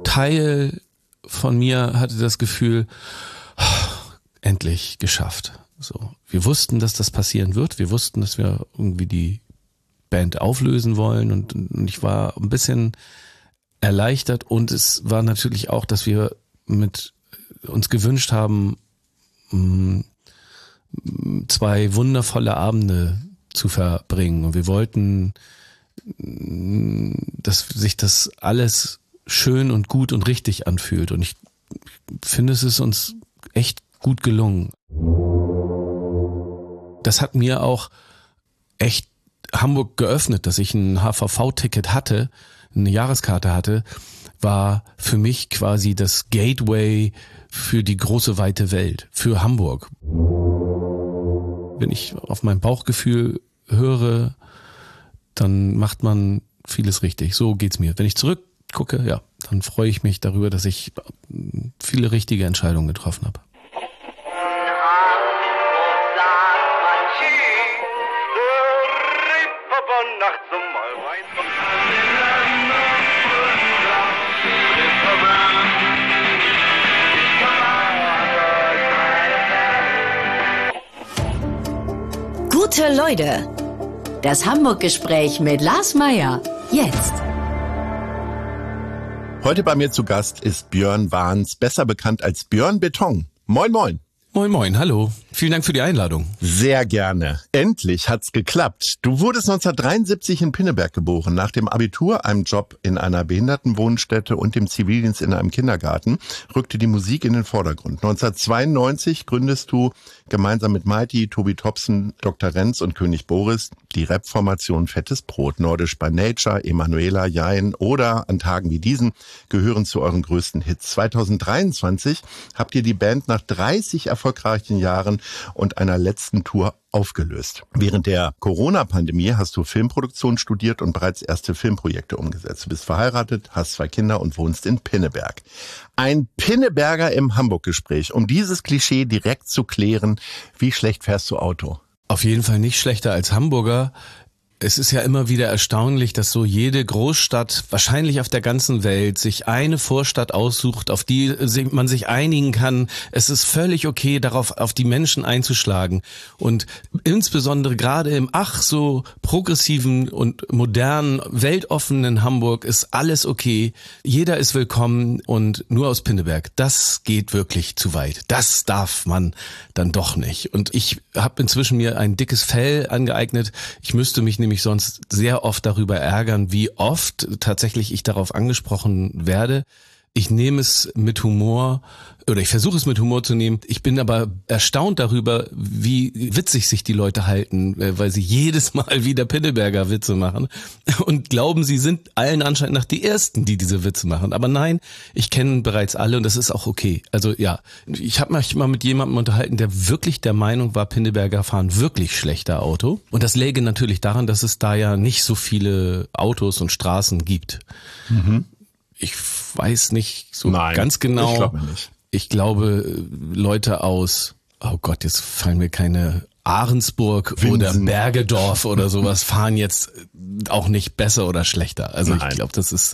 Teil von mir hatte das Gefühl, endlich geschafft. So, wir wussten, dass das passieren wird. Wir wussten, dass wir irgendwie die Band auflösen wollen und ich war ein bisschen erleichtert und es war natürlich auch, dass wir mit uns gewünscht haben, 2 wundervolle Abende zu verbringen und wir wollten, dass sich das alles schön und gut und richtig anfühlt und ich finde, es ist uns echt gut gelungen. Das hat mir auch echt Hamburg geöffnet, dass ich ein HVV-Ticket hatte, eine Jahreskarte hatte, war für mich quasi das Gateway für die große weite Welt, für Hamburg. Wenn ich auf mein Bauchgefühl höre, dann macht man vieles richtig. So geht's mir. Wenn ich zurückgucke, ja, dann freue ich mich darüber, dass ich viele richtige Entscheidungen getroffen habe. Gute Leute, das Hamburg-Gespräch mit Lars Meyer, jetzt. Heute bei mir zu Gast ist Björn Wahns, besser bekannt als Björn Beton. Moin, moin. Moin, moin, hallo. Vielen Dank für die Einladung. Sehr gerne. Endlich hat's geklappt. Du wurdest 1973 in Pinneberg geboren. Nach dem Abitur, einem Job in einer Behindertenwohnstätte und dem Zivildienst in einem Kindergarten rückte die Musik in den Vordergrund. 1992 gründest du gemeinsam mit Mighty, Tobi Tobsen, Dr. Renz und König Boris die Rap-Formation Fettes Brot. Nordisch by Nature, Emanuela, Jein oder An Tagen wie diesen gehören zu euren größten Hits. 2023 habt ihr die Band nach 30 erfolgreichen Jahren und einer letzten Tour aufgelöst. Während der Corona-Pandemie hast du Filmproduktion studiert und bereits erste Filmprojekte umgesetzt. Du bist verheiratet, hast 2 Kinder und wohnst in Pinneberg. Ein Pinneberger im Hamburg-Gespräch. Um dieses Klischee direkt zu klären, wie schlecht fährst du Auto? Auf jeden Fall nicht schlechter als Hamburger. Es ist ja immer wieder erstaunlich, dass so jede Großstadt, wahrscheinlich auf der ganzen Welt, sich eine Vorstadt aussucht, auf die man sich einigen kann. Es ist völlig okay, darauf auf die Menschen einzuschlagen. Und insbesondere gerade im so progressiven und modernen, weltoffenen Hamburg ist alles okay. Jeder ist willkommen und nur aus Pinneberg. Das geht wirklich zu weit. Das darf man dann doch nicht. Und ich habe inzwischen mir ein dickes Fell angeeignet. Ich müsste mich nämlich sonst sehr oft darüber ärgern, wie oft tatsächlich ich darauf angesprochen werde. Ich nehme es mit Humor oder ich versuche es mit Humor zu nehmen. Ich bin aber erstaunt darüber, wie witzig sich die Leute halten, weil sie jedes Mal wieder Pinneberger Witze machen und glauben, sie sind allen Anschein nach die Ersten, die diese Witze machen. Aber nein, ich kenne bereits alle und das ist auch okay. Also ja, ich habe mich mal mit jemandem unterhalten, der wirklich der Meinung war, Pinneberger fahren wirklich schlechter Auto. Und das läge natürlich daran, dass es da ja nicht so viele Autos und Straßen gibt. Mhm. Ich weiß nicht so ganz genau. Ich glaube nicht. Ich glaube, Leute aus, oh Gott, jetzt fallen mir keine Ahrensburg oder Bergedorf oder sowas fahren jetzt auch nicht besser oder schlechter. Also ich glaube, das ist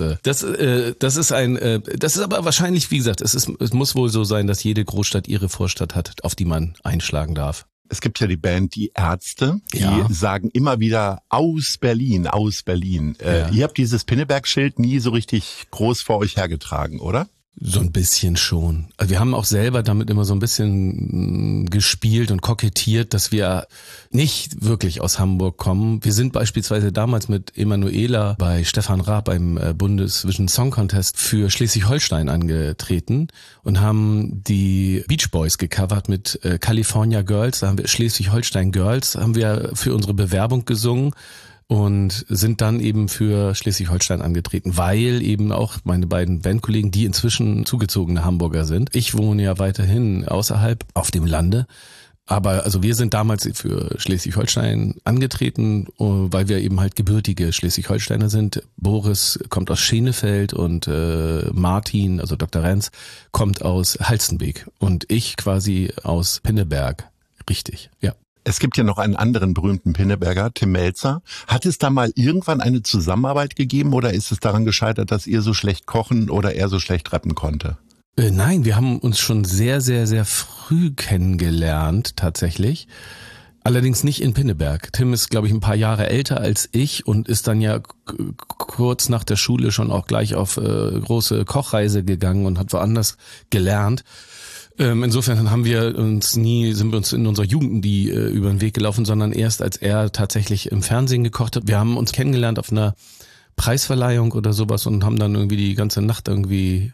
aber wahrscheinlich, wie gesagt, es muss wohl so sein, dass jede Großstadt ihre Vorstadt hat, auf die man einschlagen darf. Es gibt ja die Band Die Ärzte, die sagen immer wieder aus Berlin, aus Berlin. Ihr habt dieses Pinneberg-Schild nie so richtig groß vor euch hergetragen, oder? So ein bisschen schon. Also wir haben auch selber damit immer so ein bisschen gespielt und kokettiert, dass wir nicht wirklich aus Hamburg kommen. Wir sind beispielsweise damals mit Emanuela bei Stefan Raab beim Bundesvision Song Contest für Schleswig-Holstein angetreten und haben die Beach Boys gecovert mit California Girls. Da haben wir Schleswig-Holstein Girls, haben wir für unsere Bewerbung gesungen. Und sind dann eben für Schleswig-Holstein angetreten, weil eben auch meine beiden Bandkollegen, die inzwischen zugezogene Hamburger sind. Ich wohne ja weiterhin außerhalb auf dem Lande. Aber also wir sind damals für Schleswig-Holstein angetreten, weil wir eben halt gebürtige Schleswig-Holsteiner sind. Boris kommt aus Schenefeld und Martin, also Dr. Renz, kommt aus Halstenbek und ich quasi aus Pinneberg. Richtig, ja. Es gibt ja noch einen anderen berühmten Pinneberger, Tim Mälzer. Hat es da mal irgendwann eine Zusammenarbeit gegeben oder ist es daran gescheitert, dass ihr so schlecht kochen oder er so schlecht rappen konnte? Nein, wir haben uns schon sehr, sehr, sehr früh kennengelernt, tatsächlich. Allerdings nicht in Pinneberg. Tim ist, glaube ich, ein paar Jahre älter als ich und ist dann ja kurz nach der Schule schon auch gleich auf große Kochreise gegangen und hat woanders gelernt. Insofern sind wir uns in unserer Jugend nie über den Weg gelaufen, sondern erst als er tatsächlich im Fernsehen gekocht hat. Wir haben uns kennengelernt auf einer Preisverleihung oder sowas und haben dann irgendwie die ganze Nacht irgendwie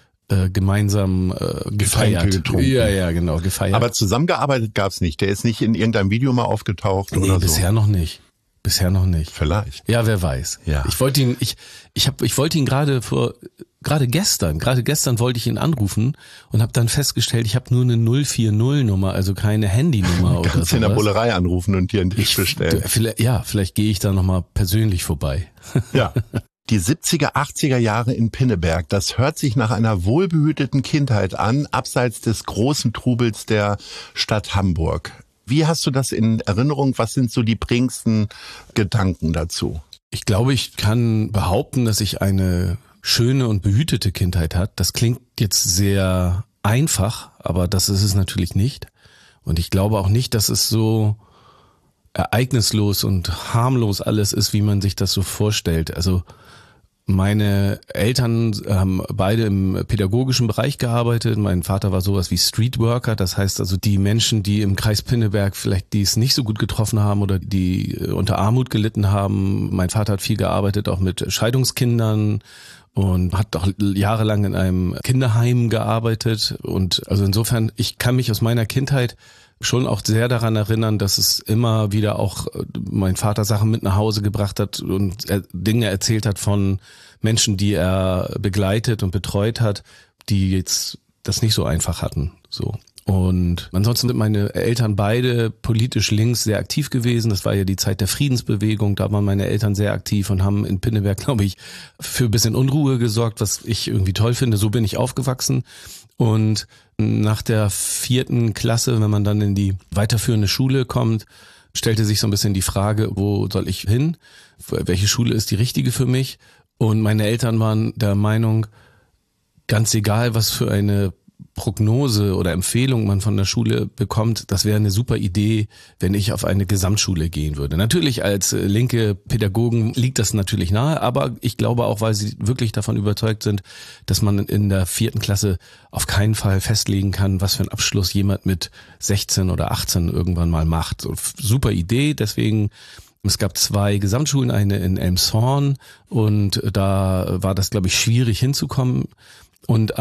gemeinsam gefeiert. Getrunken. Ja, genau, gefeiert. Aber zusammengearbeitet gab's nicht. Der ist nicht in irgendeinem Video mal aufgetaucht oder so. Bisher noch nicht. Vielleicht. Ja, wer weiß. Ja. Ich wollte ihn gerade gestern wollte ich ihn anrufen und habe dann festgestellt, ich habe nur eine 040-Nummer, also keine Handynummer oder so. Kannst du in der Bullerei anrufen und dir einen Tisch bestellen. Vielleicht gehe ich da nochmal persönlich vorbei. Ja. Die 70er, 80er Jahre in Pinneberg, das hört sich nach einer wohlbehüteten Kindheit an, abseits des großen Trubels der Stadt Hamburg. Wie hast du das in Erinnerung? Was sind so die prägendsten Gedanken dazu? Ich glaube, ich kann behaupten, dass ich eine schöne und behütete Kindheit hatte. Das klingt jetzt sehr einfach, aber das ist es natürlich nicht. Und ich glaube auch nicht, dass es so ereignislos und harmlos alles ist, wie man sich das so vorstellt. Also meine Eltern haben beide im pädagogischen Bereich gearbeitet. Mein Vater war sowas wie Streetworker. Das heißt also die Menschen, die im Kreis Pinneberg vielleicht die es nicht so gut getroffen haben oder die unter Armut gelitten haben. Mein Vater hat viel gearbeitet, auch mit Scheidungskindern und hat auch jahrelang in einem Kinderheim gearbeitet. Und also insofern, ich kann mich aus meiner Kindheit schon auch sehr daran erinnern, dass es immer wieder auch mein Vater Sachen mit nach Hause gebracht hat und Dinge erzählt hat von Menschen, die er begleitet und betreut hat, die jetzt das nicht so einfach hatten. So. Und ansonsten sind meine Eltern beide politisch links sehr aktiv gewesen. Das war ja die Zeit der Friedensbewegung. Da waren meine Eltern sehr aktiv und haben in Pinneberg, glaube ich, für ein bisschen Unruhe gesorgt, was ich irgendwie toll finde. So bin ich aufgewachsen. Und nach der 4. Klasse, wenn man dann in die weiterführende Schule kommt, stellte sich so ein bisschen die Frage, wo soll ich hin? Welche Schule ist die richtige für mich? Und meine Eltern waren der Meinung, ganz egal, was für eine Prognose oder Empfehlung man von der Schule bekommt, das wäre eine super Idee, wenn ich auf eine Gesamtschule gehen würde. Natürlich als linke Pädagogen liegt das natürlich nahe, aber ich glaube auch, weil sie wirklich davon überzeugt sind, dass man in der 4. Klasse auf keinen Fall festlegen kann, was für einen Abschluss jemand mit 16 oder 18 irgendwann mal macht. So, super Idee, deswegen es gab 2 Gesamtschulen, eine in Elmshorn und da war das, glaube ich, schwierig hinzukommen. Und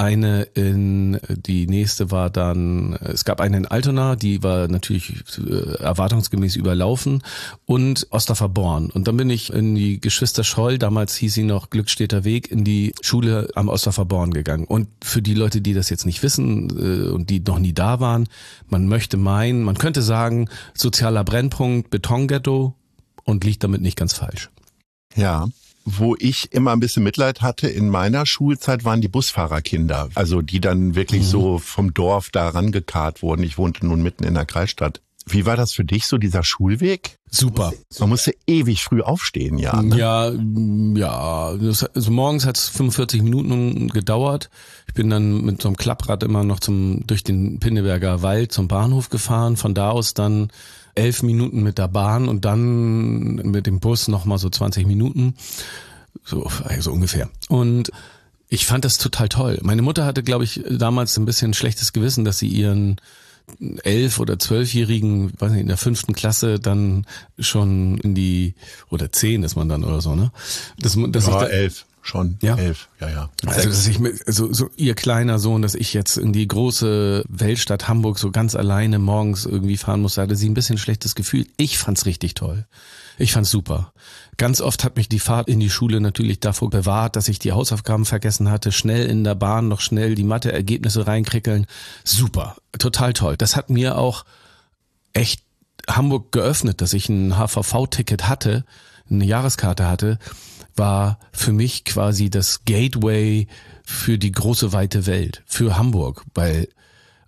die nächste war dann, es gab eine in Altona, die war natürlich erwartungsgemäß überlaufen und Osterverborn. Und dann bin ich in die Geschwister Scholl, damals hieß sie noch Glückstädter Weg, in die Schule am Osterverborn gegangen. Und für die Leute, die das jetzt nicht wissen und die noch nie da waren, man könnte sagen, sozialer Brennpunkt, Betonghetto und liegt damit nicht ganz falsch. Ja. Wo ich immer ein bisschen Mitleid hatte in meiner Schulzeit, waren die Busfahrerkinder. Also die dann wirklich so vom Dorf da rangekarrt wurden. Ich wohnte nun mitten in der Kreisstadt. Wie war das für dich, so dieser Schulweg? Super. Man musste ewig früh aufstehen, ja. Ne? Ja. Also morgens hat es 45 Minuten gedauert. Ich bin dann mit so einem Klapprad immer noch durch den Pinneberger Wald zum Bahnhof gefahren. Von da aus dann 11 Minuten mit der Bahn und dann mit dem Bus nochmal so 20 Minuten. So ungefähr. Und ich fand das total toll. Meine Mutter hatte, glaube ich, damals ein bisschen schlechtes Gewissen, dass sie ihren 11- oder 12-Jährigen, weiß nicht, in der 5. Klasse dann schon oder 10 ist man dann oder so, ne? 11. Schon, ja? 11, ja. Also, dass ich so ihr kleiner Sohn, dass ich jetzt in die große Weltstadt Hamburg so ganz alleine morgens irgendwie fahren muss, hatte sie ein bisschen schlechtes Gefühl. Ich fand's richtig toll. Ich fand's super. Ganz oft hat mich die Fahrt in die Schule natürlich davor bewahrt, dass ich die Hausaufgaben vergessen hatte, schnell in der Bahn noch schnell die Mathe-Ergebnisse reinkrickeln. Super, total toll. Das hat mir auch echt Hamburg geöffnet, dass ich ein HVV-Ticket hatte, eine Jahreskarte hatte, war für mich quasi das Gateway für die große weite Welt, für Hamburg, weil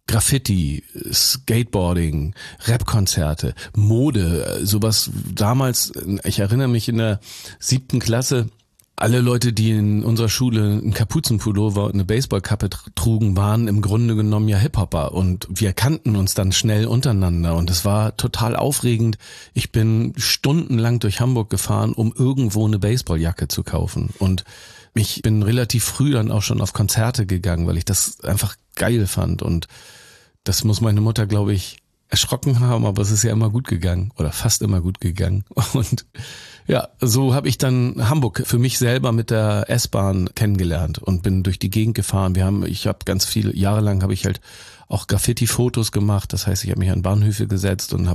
Graffiti, Skateboarding, Rapkonzerte, Mode, sowas damals, ich erinnere mich in der 7. Klasse, alle Leute, die in unserer Schule einen Kapuzenpullover und eine Baseballkappe trugen, waren im Grunde genommen ja Hip-Hopper und wir kannten uns dann schnell untereinander und es war total aufregend. Ich bin stundenlang durch Hamburg gefahren, um irgendwo eine Baseballjacke zu kaufen und ich bin relativ früh dann auch schon auf Konzerte gegangen, weil ich das einfach geil fand und das muss meine Mutter, glaube ich, erschrocken haben, aber es ist ja immer gut gegangen oder fast immer gut gegangen und ja, so habe ich dann Hamburg für mich selber mit der S-Bahn kennengelernt und bin durch die Gegend gefahren. Ich habe ganz viele Jahre lang habe ich halt auch Graffiti-Fotos gemacht. Das heißt, ich habe mich an Bahnhöfe gesetzt und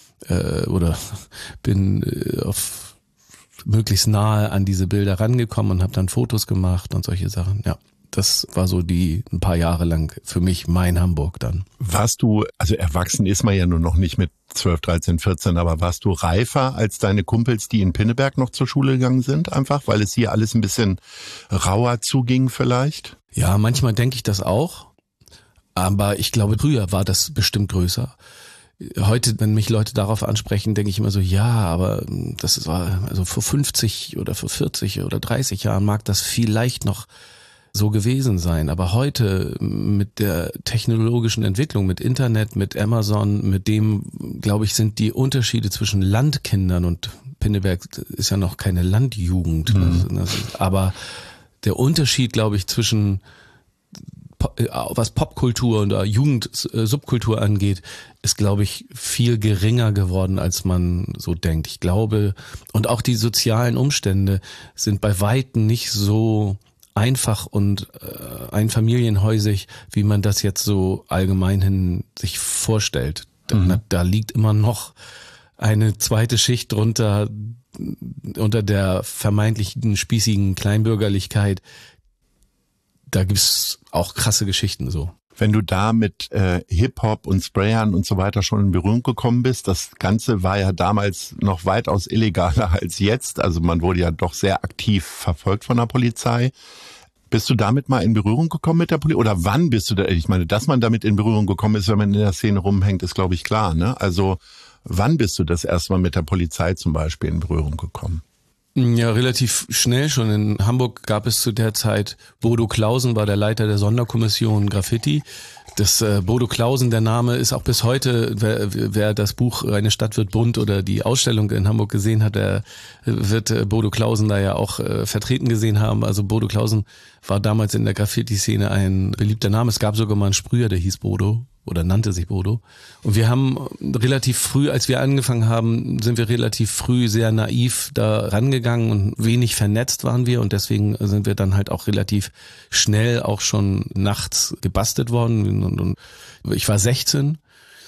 bin auf möglichst nahe an diese Bilder rangekommen und habe dann Fotos gemacht und solche Sachen. Ja, das war so ein paar Jahre lang für mich mein Hamburg dann. Warst du, also erwachsen ist man ja nur noch nicht mit 12, 13, 14, aber warst du reifer als deine Kumpels, die in Pinneberg noch zur Schule gegangen sind, einfach, weil es hier alles ein bisschen rauer zuging vielleicht? Ja, manchmal denke ich das auch, aber ich glaube, früher war das bestimmt größer. Heute, wenn mich Leute darauf ansprechen, denke ich immer so, ja, aber das war, also vor 50 oder vor 40 oder 30 Jahren mag das vielleicht noch so gewesen sein. Aber heute mit der technologischen Entwicklung, mit Internet, mit Amazon, mit dem, glaube ich, sind die Unterschiede zwischen Landkindern und Pinneberg ist ja noch keine Landjugend. Aber der Unterschied, glaube ich, zwischen was Popkultur und Jugendsubkultur angeht, ist, glaube ich, viel geringer geworden, als man so denkt. Ich glaube, und auch die sozialen Umstände sind bei Weitem nicht so einfach und einfamilienhäusig, wie man das jetzt so allgemein hin sich vorstellt. Da liegt immer noch eine zweite Schicht drunter, unter der vermeintlichen spießigen Kleinbürgerlichkeit. Da gibt's auch krasse Geschichten so. Wenn du da mit Hip-Hop und Sprayern und so weiter schon in Berührung gekommen bist, das Ganze war ja damals noch weitaus illegaler als jetzt. Also man wurde ja doch sehr aktiv verfolgt von der Polizei. Bist du damit mal in Berührung gekommen mit der Polizei? Oder wann bist du da? Ich meine, dass man damit in Berührung gekommen ist, wenn man in der Szene rumhängt, ist, glaube ich, klar, ne? Also wann bist du das erste Mal mit der Polizei zum Beispiel in Berührung gekommen? Ja, relativ schnell schon. In Hamburg gab es zu der Zeit, Bodo Clausen war der Leiter der Sonderkommission Graffiti. Das Bodo Clausen, der Name ist auch bis heute, wer das Buch Eine Stadt wird bunt oder die Ausstellung in Hamburg gesehen hat, der wird Bodo Clausen da ja auch vertreten gesehen haben. Also Bodo Clausen war damals in der Graffiti-Szene ein beliebter Name. Es gab sogar mal einen Sprüher, der hieß Bodo oder nannte sich Bodo. Und wir haben relativ früh, als wir angefangen haben, sind wir relativ früh sehr naiv da rangegangen und wenig vernetzt waren wir und deswegen sind wir dann halt auch relativ schnell auch schon nachts gebastelt worden und ich war 16.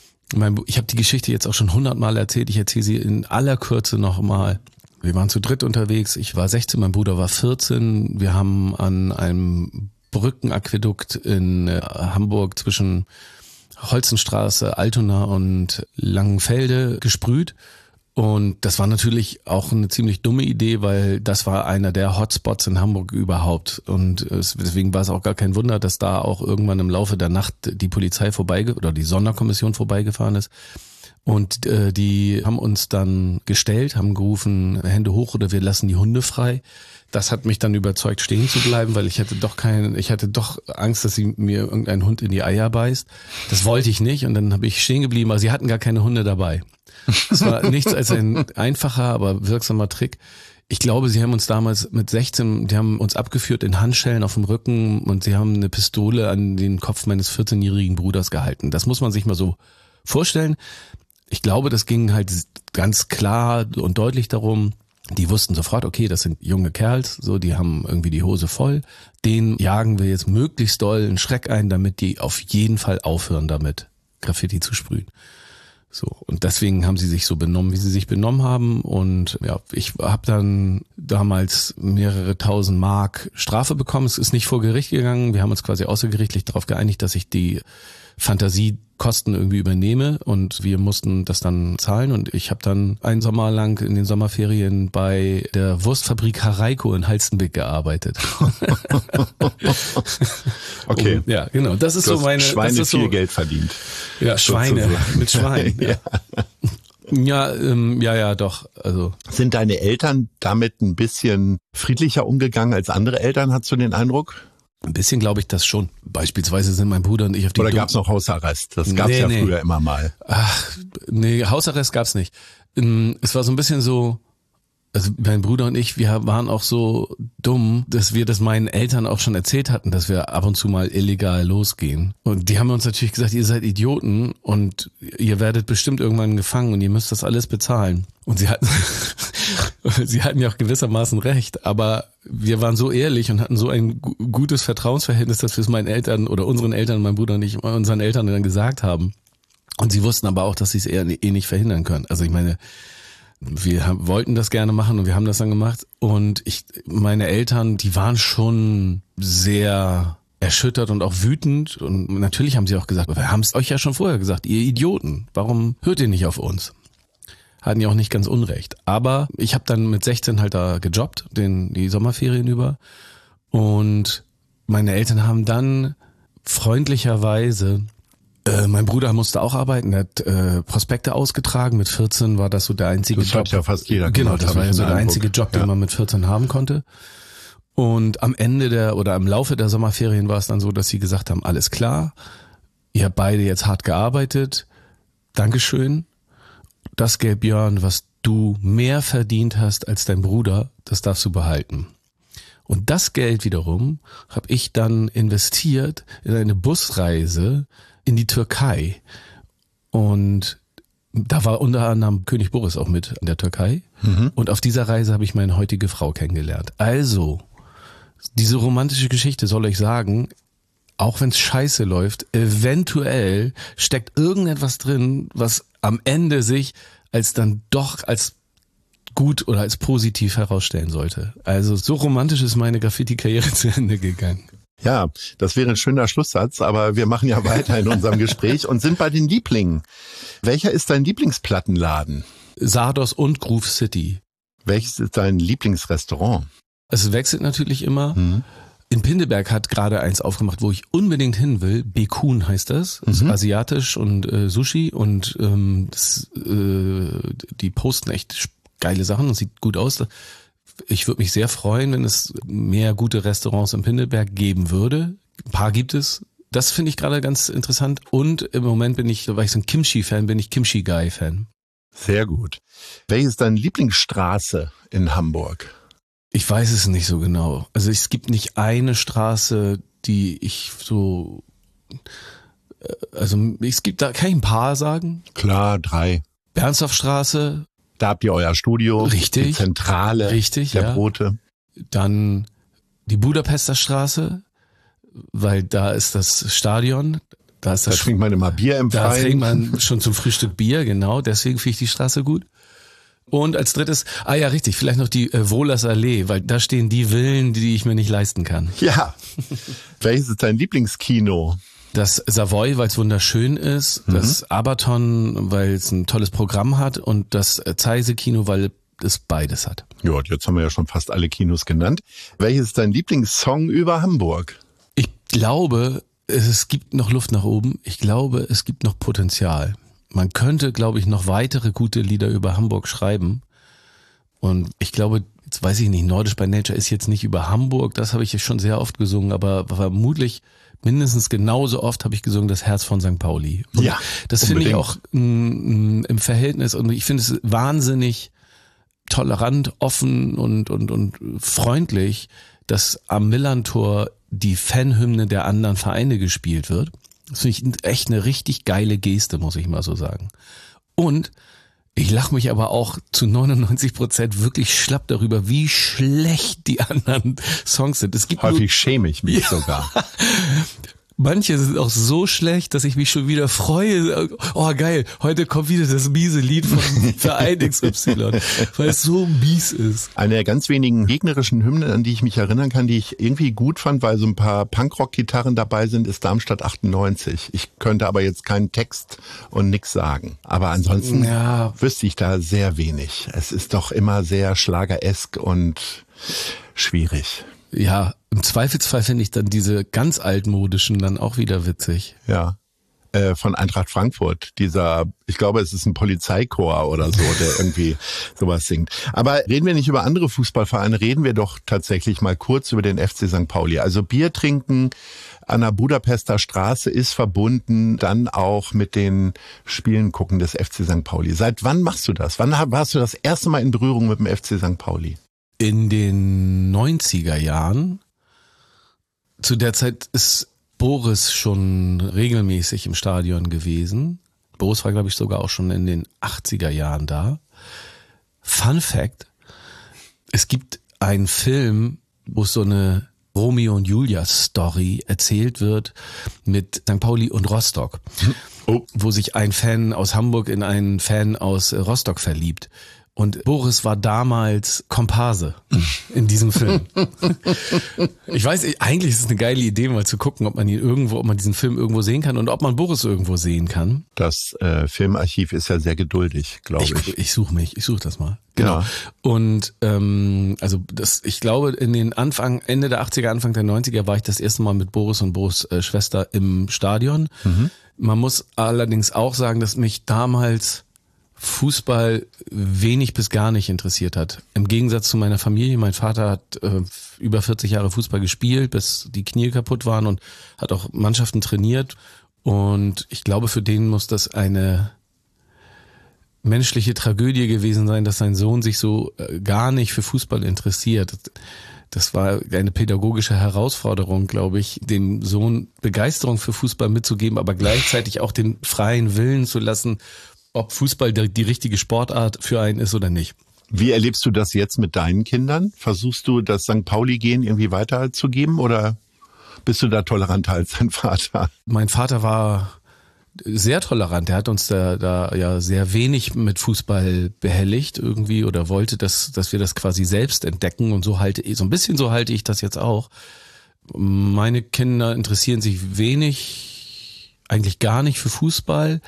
Ich habe die Geschichte jetzt auch schon 100-mal erzählt, ich erzähle sie in aller Kürze nochmal. Wir waren zu dritt unterwegs, ich war 16, mein Bruder war 14, wir haben an einem Brückenaquädukt in Hamburg zwischen Holzenstraße, Altona und Langenfelde gesprüht und das war natürlich auch eine ziemlich dumme Idee, weil das war einer der Hotspots in Hamburg überhaupt und deswegen war es auch gar kein Wunder, dass da auch irgendwann im Laufe der Nacht die Polizei oder die Sonderkommission vorbeigefahren ist und die haben uns dann gestellt, haben gerufen, Hände hoch oder wir lassen die Hunde frei. Das hat mich dann überzeugt, stehen zu bleiben, weil ich hatte doch Angst, dass mir irgendein Hund in die Eier beißt. Das wollte ich nicht und dann habe ich stehen geblieben, aber sie hatten gar keine Hunde dabei. Das war nichts als ein einfacher, aber wirksamer Trick. Ich glaube, sie haben uns damals mit 16, die haben uns abgeführt in Handschellen auf dem Rücken und sie haben eine Pistole an den Kopf meines 14-jährigen Bruders gehalten. Das muss man sich mal so vorstellen. Ich glaube, das ging halt ganz klar und deutlich darum, die wussten sofort, okay, das sind junge Kerls, so, die haben irgendwie die Hose voll. Denen jagen wir jetzt möglichst doll einen Schreck ein, damit die auf jeden Fall aufhören damit, Graffiti zu sprühen. So, und deswegen haben sie sich so benommen, wie sie sich benommen haben. Und ja, ich habe dann damals mehrere tausend Mark Strafe bekommen. Es ist nicht vor Gericht gegangen. Wir haben uns quasi außergerichtlich darauf geeinigt, dass ich die Fantasie Kosten irgendwie übernehme und wir mussten das dann zahlen und ich habe dann einen Sommer lang in den Sommerferien bei der Wurstfabrik Hareiko in Halstenbeck gearbeitet. Okay. Ja, genau. Das ist so meine... Schweine das ist viel so, Geld verdient. Ja, Schweine. Sozusagen. Mit Schwein. Ja. Ja, doch. Also Sind deine Eltern damit ein bisschen friedlicher umgegangen als andere Eltern, hast du den Eindruck? ein bisschen glaube ich das schon. Beispielsweise sind mein Bruder und ich auf die... Oder gab es noch Hausarrest? Das gab es ja früher immer mal. Ach, nee, Hausarrest gab's nicht. Es war so ein bisschen so... Also mein Bruder und ich, wir waren auch so dumm, dass wir das meinen Eltern auch schon erzählt hatten, dass wir ab und zu mal illegal losgehen. Und die haben uns natürlich gesagt, ihr seid Idioten und ihr werdet bestimmt irgendwann gefangen und ihr müsst das alles bezahlen. Und sie hatten ja auch gewissermaßen recht, aber wir waren so ehrlich und hatten so ein gutes Vertrauensverhältnis, dass wir es meinen Eltern oder unseren Eltern, mein Bruder und ich, unseren Eltern dann gesagt haben. Und sie wussten aber auch, dass sie es eh nicht verhindern können. Also ich meine, wir wollten das gerne machen und wir haben das dann gemacht und meine Eltern, die waren schon sehr erschüttert und auch wütend und natürlich haben sie auch gesagt, wir haben es euch ja schon vorher gesagt, ihr Idioten, warum hört ihr nicht auf uns? Hatten ja auch nicht ganz unrecht, aber ich habe dann mit 16 halt da gejobbt, die Sommerferien über und meine Eltern haben dann freundlicherweise... Mein Bruder musste auch arbeiten, er hat Prospekte ausgetragen. Mit 14 war das so der einzige Job. Das hat ja fast jeder Genau, gemacht, das war ja so der einzige Job, ja, den man mit 14 haben konnte. Und am Ende im Laufe der Sommerferien war es dann so, dass sie gesagt haben, alles klar, ihr habt beide jetzt hart gearbeitet, Dankeschön. Das Geld, Björn, was du mehr verdient hast als dein Bruder, das darfst du behalten. Und das Geld wiederum habe ich dann investiert in eine Busreise in die Türkei. Und da war unter anderem König Boris auch mit in der Türkei. Mhm. Und auf dieser Reise habe ich meine heutige Frau kennengelernt. Also, diese romantische Geschichte soll euch sagen, auch wenn es scheiße läuft, eventuell steckt irgendetwas drin, was am Ende sich als dann doch als gut oder als positiv herausstellen sollte. Also so romantisch ist meine Graffiti-Karriere zu Ende gegangen. Ja, das wäre ein schöner Schlusssatz, aber wir machen ja weiter in unserem Gespräch und sind bei den Lieblingen. Welcher ist dein Lieblingsplattenladen? Sardos und Groove City. Welches ist dein Lieblingsrestaurant? Es wechselt natürlich immer. In Pinneberg hat gerade eins aufgemacht, wo ich unbedingt hin will. Bekun heißt das. Das ist asiatisch und Sushi und die posten echt geile Sachen und sieht gut aus. Ich würde mich sehr freuen, wenn es mehr gute Restaurants in Pinneberg geben würde. Ein paar gibt es. Das finde ich gerade ganz interessant. Und im Moment weil ich so ein Kimchi-Fan bin, ich Kimchi-Guy-Fan. Sehr gut. Welche ist deine Lieblingsstraße in Hamburg? Ich weiß es nicht so genau. Also es gibt nicht eine Straße, die ich so... Also es gibt da, kann ich ein paar sagen? Klar, 3. Bernstorffstraße. Da habt ihr euer Studio, richtig, die Zentrale richtig, der ja. Brote. Dann die Budapester Straße, weil da ist das Stadion. Da trinkt man immer Bier im Freien. Da trinkt man schon zum Frühstück Bier, genau. Deswegen finde ich die Straße gut. Und als drittes, ja richtig, vielleicht noch die Wohlers Allee, weil da stehen die Villen, die ich mir nicht leisten kann. Ja. Welches ist dein Lieblingskino? Das Savoy, weil es wunderschön ist, das Abaton, weil es ein tolles Programm hat und das Zeise-Kino, weil es beides hat. Ja, jetzt haben wir ja schon fast alle Kinos genannt. Welches ist dein Lieblingssong über Hamburg? Ich glaube, es gibt noch Luft nach oben. Ich glaube, es gibt noch Potenzial. Man könnte, glaube ich, noch weitere gute Lieder über Hamburg schreiben. Und ich glaube, jetzt weiß ich nicht, Nordisch by Nature ist jetzt nicht über Hamburg, das habe ich schon sehr oft gesungen, aber vermutlich mindestens genauso oft habe ich gesungen das Herz von St. Pauli. Und ja, das finde ich auch im Verhältnis und ich finde es wahnsinnig tolerant, offen und freundlich, dass am Millantor die Fanhymne der anderen Vereine gespielt wird. Das finde ich echt eine richtig geile Geste, muss ich mal so sagen. Und ich lache mich aber auch zu 99% wirklich schlapp darüber, wie schlecht die anderen Songs sind. Es gibt häufig schäme ich mich sogar. manche sind auch so schlecht, dass ich mich schon wieder freue. Oh geil, heute kommt wieder das miese Lied vom Verein XY, weil es so mies ist. Eine der ganz wenigen gegnerischen Hymnen, an die ich mich erinnern kann, die ich irgendwie gut fand, weil so ein paar Punkrock-Gitarren dabei sind, ist Darmstadt 98. Ich könnte aber jetzt keinen Text und nix sagen. Aber ansonsten wüsste ich da sehr wenig. Es ist doch immer sehr schlageresk und schwierig. Ja, im Zweifelsfall finde ich dann diese ganz altmodischen dann auch wieder witzig. Ja, von Eintracht Frankfurt, ich glaube, es ist ein Polizeichor oder so, der irgendwie sowas singt. Aber reden wir nicht über andere Fußballvereine, reden wir doch tatsächlich mal kurz über den FC St. Pauli. Also Bier trinken an der Budapester Straße ist verbunden dann auch mit den Spielen gucken des FC St. Pauli. Seit wann machst du das? Wann warst du das erste Mal in Berührung mit dem FC St. Pauli? In den 90er Jahren. Zu der Zeit ist Boris schon regelmäßig im Stadion gewesen. Boris war, glaube ich, sogar auch schon in den 80er Jahren da. Fun Fact, es gibt einen Film, wo so eine Romeo und Julia Story erzählt wird mit St. Pauli und Rostock, wo sich ein Fan aus Hamburg in einen Fan aus Rostock verliebt. Und Boris war damals Komparse in diesem Film. Ich weiß, eigentlich ist es eine geile Idee, mal zu gucken, ob man diesen Film irgendwo sehen kann und ob man Boris irgendwo sehen kann. Das Filmarchiv ist ja sehr geduldig, glaube ich. Ich suche das mal. Genau. Ja. Und ich glaube, in den Ende der 80er, Anfang der 90er war ich das erste Mal mit Boris und Boris Schwester im Stadion. Mhm. Man muss allerdings auch sagen, dass mich damals Fußball wenig bis gar nicht interessiert hat. Im Gegensatz zu meiner Familie. Mein Vater hat über 40 Jahre Fußball gespielt, bis die Knie kaputt waren und hat auch Mannschaften trainiert. Und ich glaube, für den muss das eine menschliche Tragödie gewesen sein, dass sein Sohn sich so gar nicht für Fußball interessiert. Das war eine pädagogische Herausforderung, glaube ich, dem Sohn Begeisterung für Fußball mitzugeben, aber gleichzeitig auch den freien Willen zu lassen, ob Fußball die richtige Sportart für einen ist oder nicht. Wie erlebst du das jetzt mit deinen Kindern? Versuchst du das St. Pauli-Gehen irgendwie weiterzugeben oder bist du da toleranter als dein Vater? Mein Vater war sehr tolerant. Er hat uns da ja sehr wenig mit Fußball behelligt irgendwie oder wollte, dass wir das quasi selbst entdecken und so halte ich das jetzt auch. Meine Kinder interessieren sich eigentlich gar nicht für Fußball.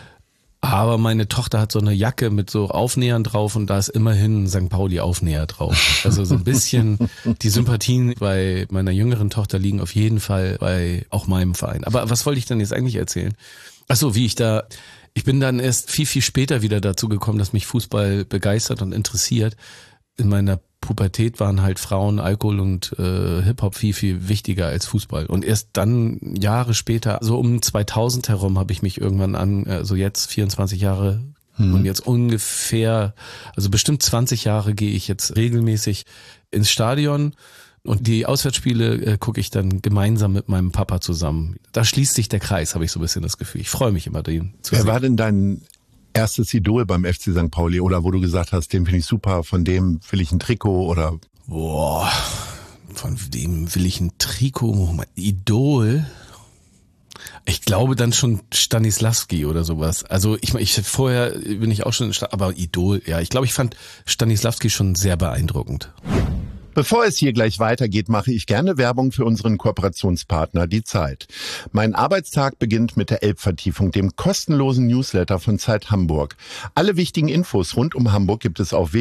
Aber meine Tochter hat so eine Jacke mit so Aufnähern drauf und da ist immerhin ein St. Pauli-Aufnäher drauf. Also so ein bisschen die Sympathien bei meiner jüngeren Tochter liegen auf jeden Fall bei auch meinem Verein. Aber was wollte ich denn jetzt eigentlich erzählen? Ach so, ich bin dann erst viel, viel später wieder dazu gekommen, dass mich Fußball begeistert und interessiert. In meiner Pubertät waren halt Frauen, Alkohol und Hip-Hop viel, viel wichtiger als Fußball. Und erst dann, Jahre später, so um 2000 herum, habe ich mich irgendwann jetzt 24 Jahre und jetzt ungefähr, also bestimmt 20 Jahre gehe ich jetzt regelmäßig ins Stadion und die Auswärtsspiele gucke ich dann gemeinsam mit meinem Papa zusammen. Da schließt sich der Kreis, habe ich so ein bisschen das Gefühl. Ich freue mich immer, den zu sehen. Wer war denn dein erstes Idol beim FC St. Pauli oder wo du gesagt hast, den finde ich super, von dem will ich ein Trikot oder? Boah, von dem will ich ein Trikot, mein Idol? Ich glaube dann schon Stanislavski oder sowas. Also vorher bin ich auch schon, aber Idol, ja, ich glaube, ich fand Stanislavski schon sehr beeindruckend. Bevor es hier gleich weitergeht, mache ich gerne Werbung für unseren Kooperationspartner, die Zeit. Mein Arbeitstag beginnt mit der Elbvertiefung, dem kostenlosen Newsletter von Zeit Hamburg. Alle wichtigen Infos rund um Hamburg gibt es auf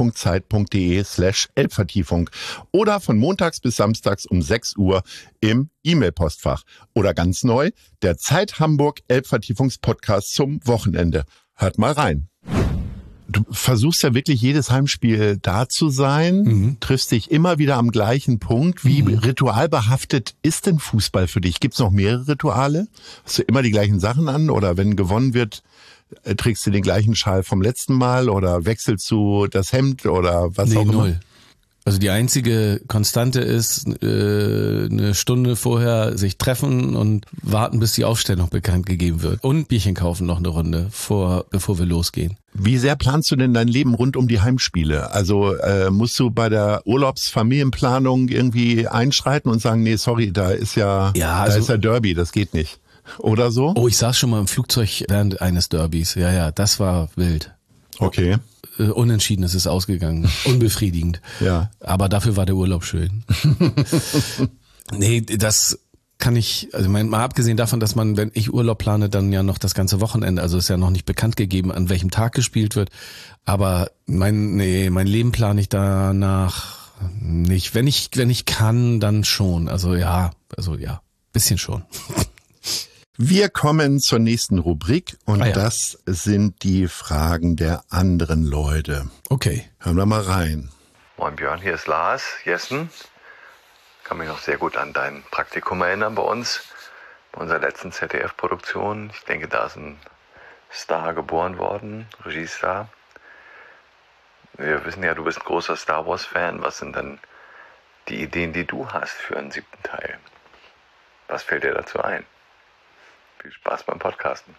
www.zeit.de/Elbvertiefung oder von montags bis samstags um 6 Uhr im E-Mail-Postfach. Oder ganz neu, der Zeit Hamburg Elbvertiefungspodcast zum Wochenende. Hört mal rein. Du versuchst ja wirklich jedes Heimspiel da zu sein, triffst dich immer wieder am gleichen Punkt. Wie ritualbehaftet ist denn Fußball für dich? Gibt's noch mehrere Rituale? Hast du immer die gleichen Sachen an? Oder wenn gewonnen wird, trägst du den gleichen Schal vom letzten Mal? Oder wechselst du das Hemd oder was auch immer? Null. Also die einzige Konstante ist, eine Stunde vorher sich treffen und warten, bis die Aufstellung bekannt gegeben wird. Und Bierchen kaufen noch eine Runde, bevor wir losgehen. Wie sehr planst du denn dein Leben rund um die Heimspiele? Also musst du bei der Urlaubsfamilienplanung irgendwie einschreiten und sagen, nee, sorry, da ist ja Derby, das geht nicht. Oder so? Oh, ich saß schon mal im Flugzeug während eines Derbys. Ja, das war wild. Okay. Unentschieden ist es ausgegangen. Unbefriedigend. Ja. Aber dafür war der Urlaub schön. Nee, das kann ich, also mal abgesehen davon, dass man, wenn ich Urlaub plane, dann ja noch das ganze Wochenende, also ist ja noch nicht bekannt gegeben, an welchem Tag gespielt wird. Aber mein Leben plane ich danach nicht. Wenn ich kann, dann schon. Also ja, bisschen schon. Wir kommen zur nächsten Rubrik und das sind die Fragen der anderen Leute. Okay. Hören wir mal rein. Moin Björn, hier ist Lars Jessen. Ich kann mich noch sehr gut an dein Praktikum erinnern bei uns, bei unserer letzten ZDF-Produktion. Ich denke, da ist ein Star geboren worden, Regiestar. Wir wissen ja, du bist ein großer Star Wars-Fan. Was sind dann die Ideen, die du hast für einen 7. Teil? Was fällt dir dazu ein? Viel Spaß beim Podcasten.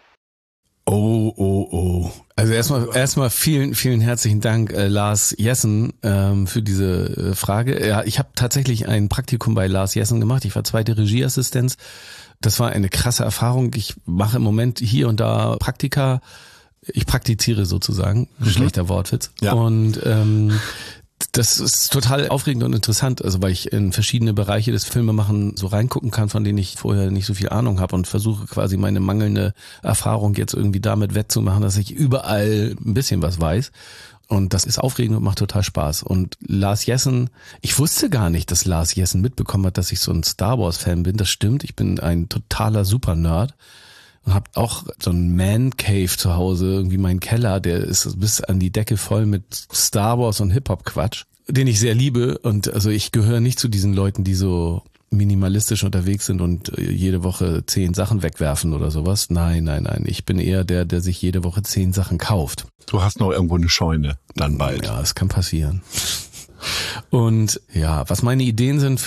Oh. Also erstmal vielen, vielen herzlichen Dank, Lars Jessen, für diese Frage. Ja, ich habe tatsächlich ein Praktikum bei Lars Jessen gemacht. Ich war 2. Regieassistenz. Das war eine krasse Erfahrung. Ich mache im Moment hier und da Praktika. Ich praktiziere sozusagen. Schlechter Wortwitz. Ja. Und das ist total aufregend und interessant, also weil ich in verschiedene Bereiche des Filmemachen so reingucken kann, von denen ich vorher nicht so viel Ahnung habe und versuche quasi meine mangelnde Erfahrung jetzt irgendwie damit wettzumachen, dass ich überall ein bisschen was weiß. Und das ist aufregend und macht total Spaß. Und Lars Jessen, ich wusste gar nicht, dass Lars Jessen mitbekommen hat, dass ich so ein Star Wars Fan bin. Das stimmt, ich bin ein totaler Super-Nerd. Und hab auch so einen Man Cave zu Hause, irgendwie mein Keller, der ist bis an die Decke voll mit Star Wars und Hip-Hop-Quatsch, den ich sehr liebe. Und also ich gehöre nicht zu diesen Leuten, die so minimalistisch unterwegs sind und jede Woche 10 Sachen wegwerfen oder sowas. Nein. Ich bin eher der sich jede Woche 10 Sachen kauft. Du hast noch irgendwo eine Scheune dann bald. Ja, das kann passieren. Und ja, was meine Ideen sind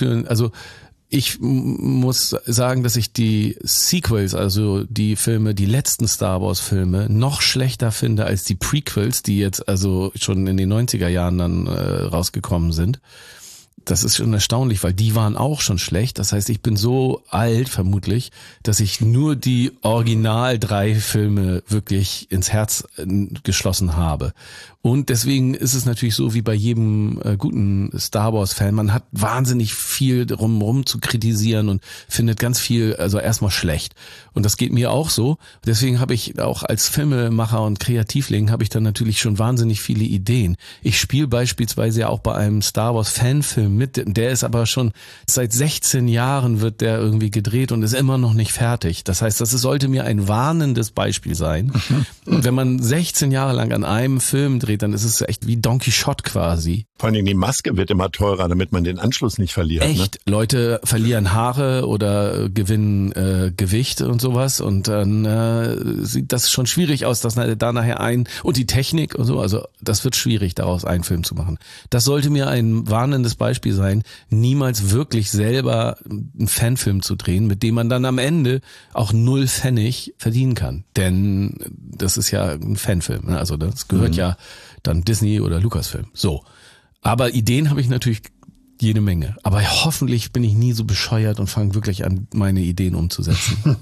ich muss sagen, dass ich die Sequels, also die Filme, die letzten Star Wars Filme, noch schlechter finde als die Prequels, die jetzt also schon in den 90er Jahren dann rausgekommen sind. Das ist schon erstaunlich, weil die waren auch schon schlecht. Das heißt, ich bin so alt vermutlich, dass ich nur die Original 3 Filme wirklich ins Herz geschlossen habe. Und deswegen ist es natürlich so wie bei jedem guten Star Wars Fan, man hat wahnsinnig viel drumherum zu kritisieren und findet ganz viel, also erstmal schlecht. Und das geht mir auch so. Deswegen habe ich auch als Filmemacher und Kreativling habe ich dann natürlich schon wahnsinnig viele Ideen. Ich spiele beispielsweise ja auch bei einem Star Wars Fanfilm mit, der ist aber schon seit 16 Jahren wird der irgendwie gedreht und ist immer noch nicht fertig. Das heißt, sollte mir ein warnendes Beispiel sein. Wenn man 16 Jahre lang an einem Film dreht, dann ist es echt wie Don Quixote quasi. Vor allem die Maske wird immer teurer, damit man den Anschluss nicht verliert. Echt? Ne? Leute verlieren Haare oder gewinnen Gewicht und sowas und dann sieht das schon schwierig aus, dass da nachher und die Technik und so, also das wird schwierig, daraus einen Film zu machen. Das sollte mir ein warnendes Beispiel sein, niemals wirklich selber einen Fanfilm zu drehen, mit dem man dann am Ende auch 0 Pfennig verdienen kann. Denn das ist ja ein Fanfilm, ne? Also das gehört ja dann Disney oder Lucasfilm. So. Aber Ideen habe ich natürlich jede Menge. Aber hoffentlich bin ich nie so bescheuert und fange wirklich an, meine Ideen umzusetzen.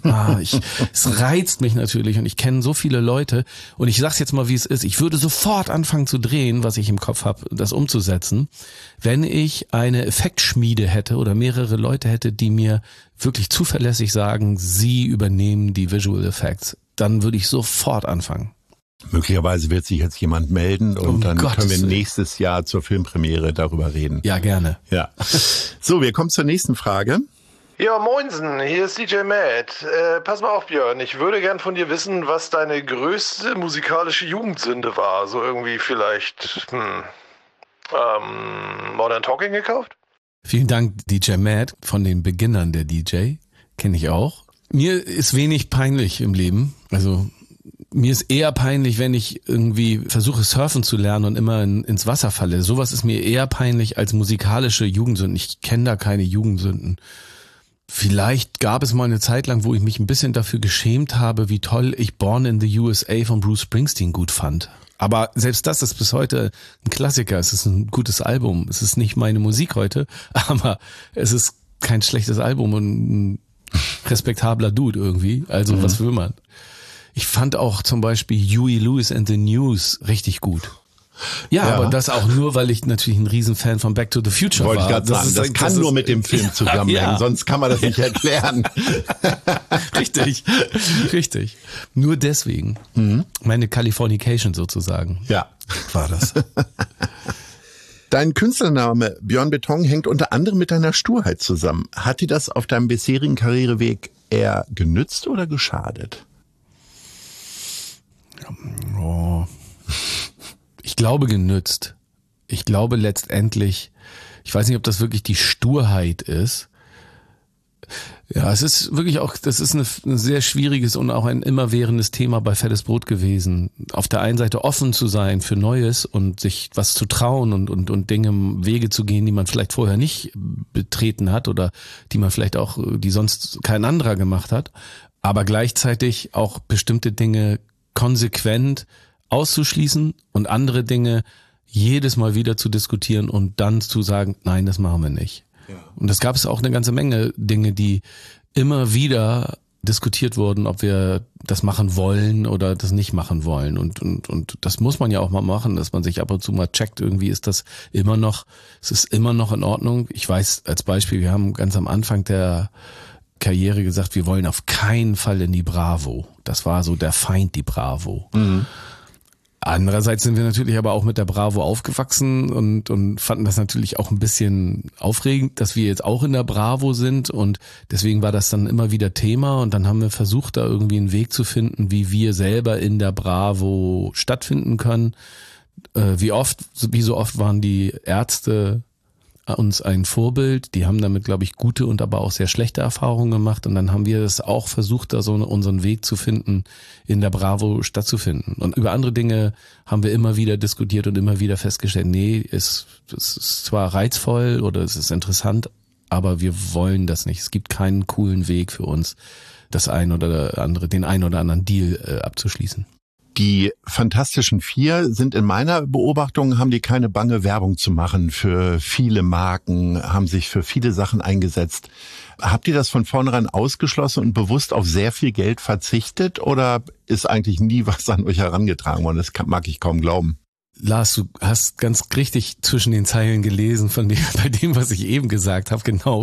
Es reizt mich natürlich und ich kenne so viele Leute und ich sag's jetzt mal, wie es ist. Ich würde sofort anfangen zu drehen, was ich im Kopf habe, das umzusetzen, wenn ich eine Effektschmiede hätte oder mehrere Leute hätte, die mir wirklich zuverlässig sagen, sie übernehmen die Visual Effects. Dann würde ich sofort anfangen. Möglicherweise wird sich jetzt jemand melden und dann können wir nächstes Jahr zur Filmpremiere darüber reden. Ja, gerne. Ja. So, wir kommen zur nächsten Frage. Ja, moinsen, hier ist DJ Matt. Pass mal auf, Björn, ich würde gern von dir wissen, was deine größte musikalische Jugendsünde war. So irgendwie vielleicht Modern Talking gekauft? Vielen Dank, DJ Matt, von den Beginnern der DJ. Kenne ich auch. Mir ist wenig peinlich im Leben. Also mir ist eher peinlich, wenn ich irgendwie versuche surfen zu lernen und immer ins Wasser falle. Sowas ist mir eher peinlich als musikalische Jugendsünden. Ich kenne da keine Jugendsünden. Vielleicht gab es mal eine Zeit lang, wo ich mich ein bisschen dafür geschämt habe, wie toll ich Born in the USA von Bruce Springsteen gut fand. Aber selbst das ist bis heute ein Klassiker. Es ist ein gutes Album. Es ist nicht meine Musik heute, aber es ist kein schlechtes Album und ein respektabler Dude irgendwie. Also was will man? Ich fand auch zum Beispiel Huey Lewis and the News richtig gut. Ja, aber das auch nur, weil ich natürlich ein Riesenfan von Back to the Future war. Wollte ich gerade sagen, das kann nur mit dem Film zusammenhängen, sonst kann man das nicht erklären. Richtig. Nur deswegen. Meine Californication sozusagen. Ja, war das. Dein Künstlername Björn Beton hängt unter anderem mit deiner Sturheit zusammen. Hat dir das auf deinem bisherigen Karriereweg eher genützt oder geschadet? Oh. Ich glaube genützt. Ich glaube letztendlich, ich weiß nicht, ob das wirklich die Sturheit ist. Ja, es ist wirklich auch, das ist ein sehr schwieriges und auch ein immerwährendes Thema bei Fettes Brot gewesen. Auf der einen Seite offen zu sein für Neues und sich was zu trauen und Dinge, Wege zu gehen, die man vielleicht vorher nicht betreten hat oder die man vielleicht auch, die sonst kein anderer gemacht hat. Aber gleichzeitig auch bestimmte Dinge konsequent auszuschließen und andere Dinge jedes Mal wieder zu diskutieren und dann zu sagen, nein, das machen wir nicht. Ja. Und das gab es auch eine ganze Menge Dinge, die immer wieder diskutiert wurden, ob wir das machen wollen oder das nicht machen wollen. Und das muss man ja auch mal machen, dass man sich ab und zu mal checkt, irgendwie ist das immer noch, es ist immer noch in Ordnung. Ich weiß als Beispiel, wir haben ganz am Anfang der Karriere gesagt, wir wollen auf keinen Fall in die Bravo. Das war so der Feind, die Bravo. Mhm. Andererseits sind wir natürlich aber auch mit der Bravo aufgewachsen und fanden das natürlich auch ein bisschen aufregend, dass wir jetzt auch in der Bravo sind und deswegen war das dann immer wieder Thema und dann haben wir versucht, da irgendwie einen Weg zu finden, wie wir selber in der Bravo stattfinden können. Wie so oft waren die Ärzte uns ein Vorbild, die haben damit, glaube ich, gute und aber auch sehr schlechte Erfahrungen gemacht und dann haben wir es auch versucht, da so unseren Weg zu finden, in der Bravo stattzufinden. Und über andere Dinge haben wir immer wieder diskutiert und immer wieder festgestellt, nee, es ist zwar reizvoll oder es ist interessant, aber wir wollen das nicht. Es gibt keinen coolen Weg für uns, den einen oder anderen Deal abzuschließen. Die Fantastischen Vier sind in meiner Beobachtung, haben die keine bange Werbung zu machen für viele Marken, haben sich für viele Sachen eingesetzt. Habt ihr das von vornherein ausgeschlossen und bewusst auf sehr viel Geld verzichtet oder ist eigentlich nie was an euch herangetragen worden? Das mag ich kaum glauben. Lars, du hast ganz richtig zwischen den Zeilen gelesen bei dem, was ich eben gesagt habe. Genau,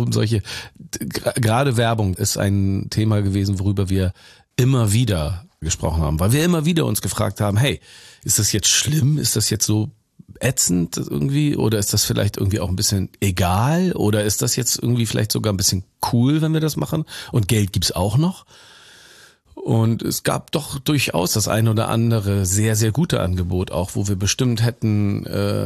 gerade Werbung ist ein Thema gewesen, worüber wir immer wieder gesprochen haben, weil wir immer wieder uns gefragt haben, hey, ist das jetzt schlimm? Ist das jetzt so ätzend irgendwie? Oder ist das vielleicht irgendwie auch ein bisschen egal? Oder ist das jetzt irgendwie vielleicht sogar ein bisschen cool, wenn wir das machen? Und Geld gibt's auch noch. Und es gab doch durchaus das ein oder andere sehr, sehr gute Angebot auch, wo wir bestimmt hätten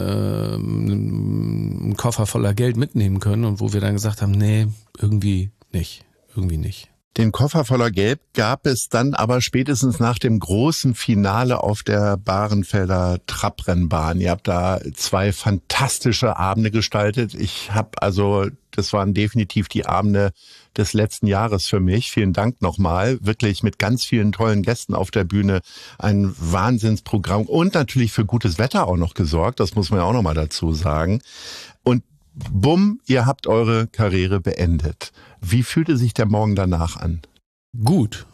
einen Koffer voller Geld mitnehmen können und wo wir dann gesagt haben, nee, irgendwie nicht. Den Koffer voller Geld gab es dann aber spätestens nach dem großen Finale auf der Bahrenfelder Trabrennbahn. Ihr habt da 2 fantastische Abende gestaltet. Das waren definitiv die Abende des letzten Jahres für mich. Vielen Dank nochmal. Wirklich mit ganz vielen tollen Gästen auf der Bühne. Ein Wahnsinnsprogramm und natürlich für gutes Wetter auch noch gesorgt. Das muss man ja auch nochmal dazu sagen. Und bumm, ihr habt eure Karriere beendet. Wie fühlte sich der Morgen danach an? Gut.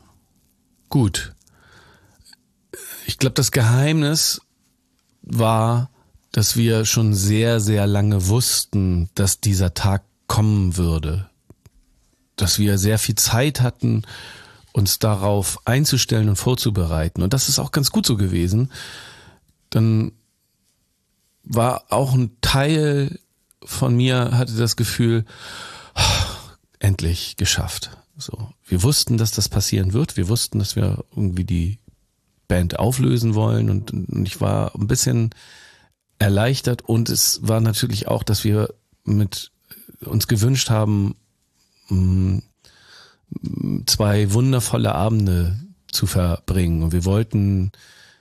Ich glaube, das Geheimnis war, dass wir schon sehr, sehr lange wussten, dass dieser Tag kommen würde. Dass wir sehr viel Zeit hatten, uns darauf einzustellen und vorzubereiten. Und das ist auch ganz gut so gewesen. Dann war auch ein Teil von mir, hatte das Gefühl, endlich geschafft. So, wir wussten, dass das passieren wird. Wir wussten, dass wir irgendwie die Band auflösen wollen und ich war ein bisschen erleichtert und es war natürlich auch, dass wir mit uns gewünscht haben, 2 wundervolle Abende zu verbringen. Und wir wollten,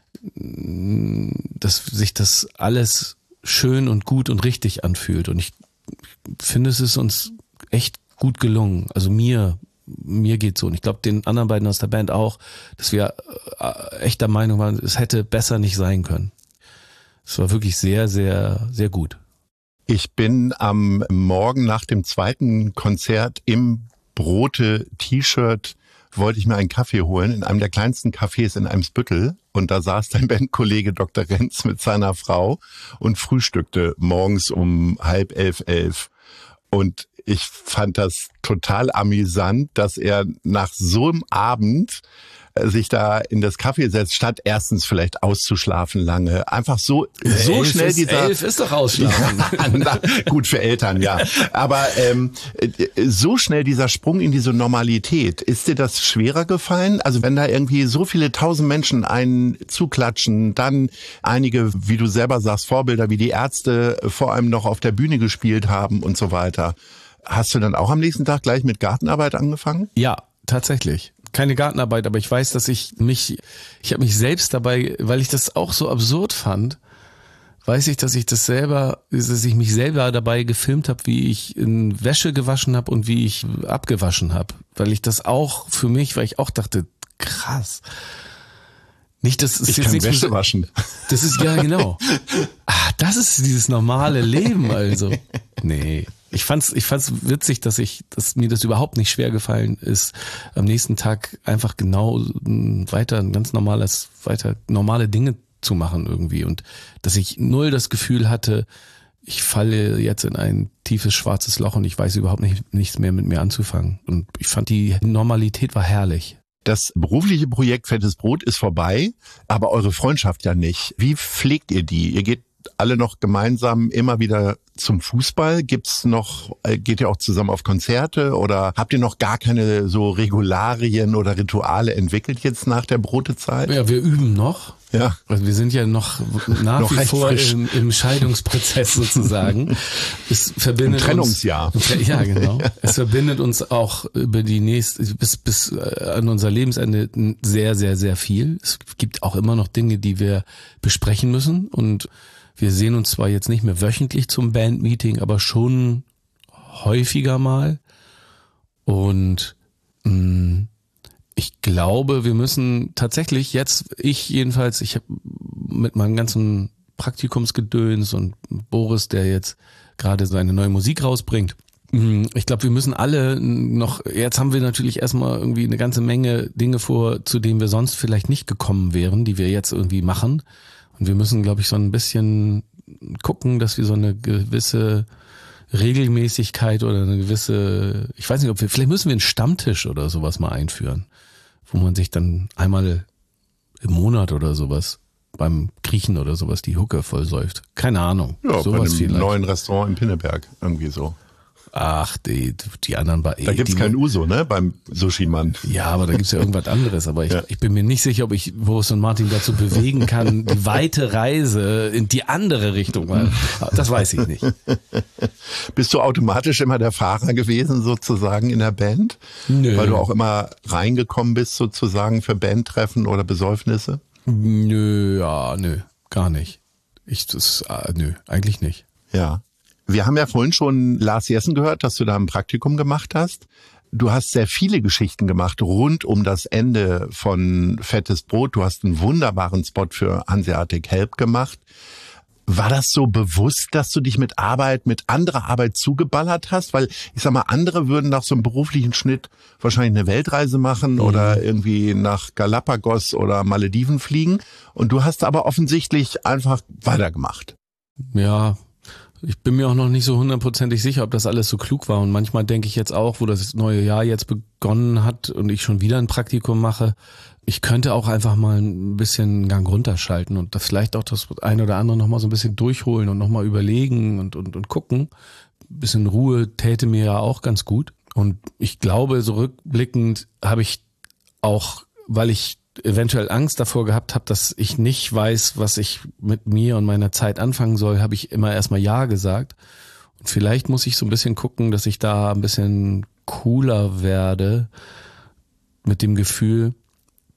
dass sich das alles schön und gut und richtig anfühlt. Und ich finde, es ist uns echt gut gelungen. Also mir geht's so. Und ich glaube, den anderen beiden aus der Band auch, dass wir echt der Meinung waren, es hätte besser nicht sein können. Es war wirklich sehr, sehr, sehr gut. Ich bin am Morgen nach dem zweiten Konzert im Brote-T-Shirt wollte ich mir einen Kaffee holen in einem der kleinsten Cafés in Eimsbüttel. Und da saß dein Bandkollege Dr. Renz mit seiner Frau und frühstückte morgens um 10:30. Und ich fand das total amüsant, dass er nach so einem Abend sich da in das Café setzt, statt erstens vielleicht auszuschlafen lange. Einfach so schnell dieser... 11 ist doch ausschlafen. Ja, gut für Eltern, ja. Aber so schnell dieser Sprung in diese Normalität, ist dir das schwerer gefallen? Also wenn da irgendwie so viele 1000 Menschen einen zuklatschen, dann einige, wie du selber sagst, Vorbilder wie die Ärzte vor allem noch auf der Bühne gespielt haben und so weiter. Hast du dann auch am nächsten Tag gleich mit Gartenarbeit angefangen? Ja, tatsächlich. Keine Gartenarbeit, aber ich weiß, dass ich habe mich selbst dabei, weil ich das auch so absurd fand, weiß ich, dass ich mich selber dabei gefilmt habe, wie ich in Wäsche gewaschen habe und wie ich abgewaschen habe. Weil ich das auch für mich, weil ich auch dachte, krass. Nicht, das ist ich jetzt kann nichts Wäsche waschen. Das ist, ja genau. Das ist dieses normale Leben also. Nee. Ich fand's witzig, dass mir das überhaupt nicht schwer gefallen ist, am nächsten Tag einfach genau weiter normale Dinge zu machen irgendwie und dass ich null das Gefühl hatte, ich falle jetzt in ein tiefes schwarzes Loch und ich weiß überhaupt nichts mehr mit mir anzufangen. Und ich fand, die Normalität war herrlich. Das berufliche Projekt Fettes Brot ist vorbei, aber eure Freundschaft ja nicht. Wie pflegt ihr die? Ihr geht alle noch gemeinsam immer wieder zum Fußball? Geht ihr auch zusammen auf Konzerte oder habt ihr noch gar keine so Regularien oder Rituale entwickelt jetzt nach der Brotezeit? Ja, wir üben noch. Ja. Also wir sind ja noch nach wie vor im Scheidungsprozess sozusagen. Es verbindet im Trennungsjahr. Ja, genau. Es verbindet uns auch über die bis an unser Lebensende sehr, sehr, sehr viel. Es gibt auch immer noch Dinge, die wir besprechen müssen und wir sehen uns zwar jetzt nicht mehr wöchentlich zum Bandmeeting, aber schon häufiger mal. Und ich glaube, wir müssen tatsächlich jetzt, ich habe mit meinem ganzen Praktikumsgedöns und Boris, der jetzt gerade seine neue Musik rausbringt, ich glaube, wir müssen alle noch, jetzt haben wir natürlich erstmal irgendwie eine ganze Menge Dinge vor, zu denen wir sonst vielleicht nicht gekommen wären, die wir jetzt irgendwie machen. Und wir müssen, glaube ich, so ein bisschen gucken, dass wir so eine gewisse Regelmäßigkeit oder eine gewisse, ich weiß nicht, vielleicht müssen wir einen Stammtisch oder sowas mal einführen, wo man sich dann einmal im Monat oder sowas beim Griechen oder sowas die Hucke voll säuft. Keine Ahnung. Ja, sowas bei einem vielleicht. neuen Restaurant in Pinneberg, irgendwie so. Ach, die anderen bei Da gibt's kein Uso, ne, beim Sushi-Mann. Ja, aber da gibt's ja irgendwas anderes. Aber ich bin mir nicht sicher, ob ich Boris und Martin dazu bewegen kann, die weite Reise in die andere Richtung. Das weiß ich nicht. Bist du automatisch immer der Fahrer gewesen, sozusagen, in der Band? Nö. Weil du auch immer reingekommen bist, sozusagen, für Bandtreffen oder Besäufnisse? Nö, gar nicht. Nö, eigentlich nicht. Ja. Wir haben ja vorhin schon Lars Jessen gehört, dass du da ein Praktikum gemacht hast. Du hast sehr viele Geschichten gemacht rund um das Ende von Fettes Brot. Du hast einen wunderbaren Spot für Hanseatic Help gemacht. War das so bewusst, dass du dich mit anderer Arbeit zugeballert hast? Weil, ich sag mal, andere würden nach so einem beruflichen Schnitt wahrscheinlich eine Weltreise machen oder irgendwie nach Galapagos oder Malediven fliegen. Und du hast aber offensichtlich einfach weitergemacht. Ja, ich bin mir auch noch nicht so 100%ig sicher, ob das alles so klug war. Und manchmal denke ich jetzt auch, wo das neue Jahr jetzt begonnen hat und ich schon wieder ein Praktikum mache, ich könnte auch einfach mal ein bisschen Gang runterschalten und das vielleicht auch das eine oder andere nochmal so ein bisschen durchholen und nochmal überlegen und gucken. Ein bisschen Ruhe täte mir ja auch ganz gut. Und ich glaube, so rückblickend habe ich auch, weil ich eventuell Angst davor gehabt habe, dass ich nicht weiß, was ich mit mir und meiner Zeit anfangen soll, habe ich immer erstmal Ja gesagt. Und vielleicht muss ich so ein bisschen gucken, dass ich da ein bisschen cooler werde mit dem Gefühl,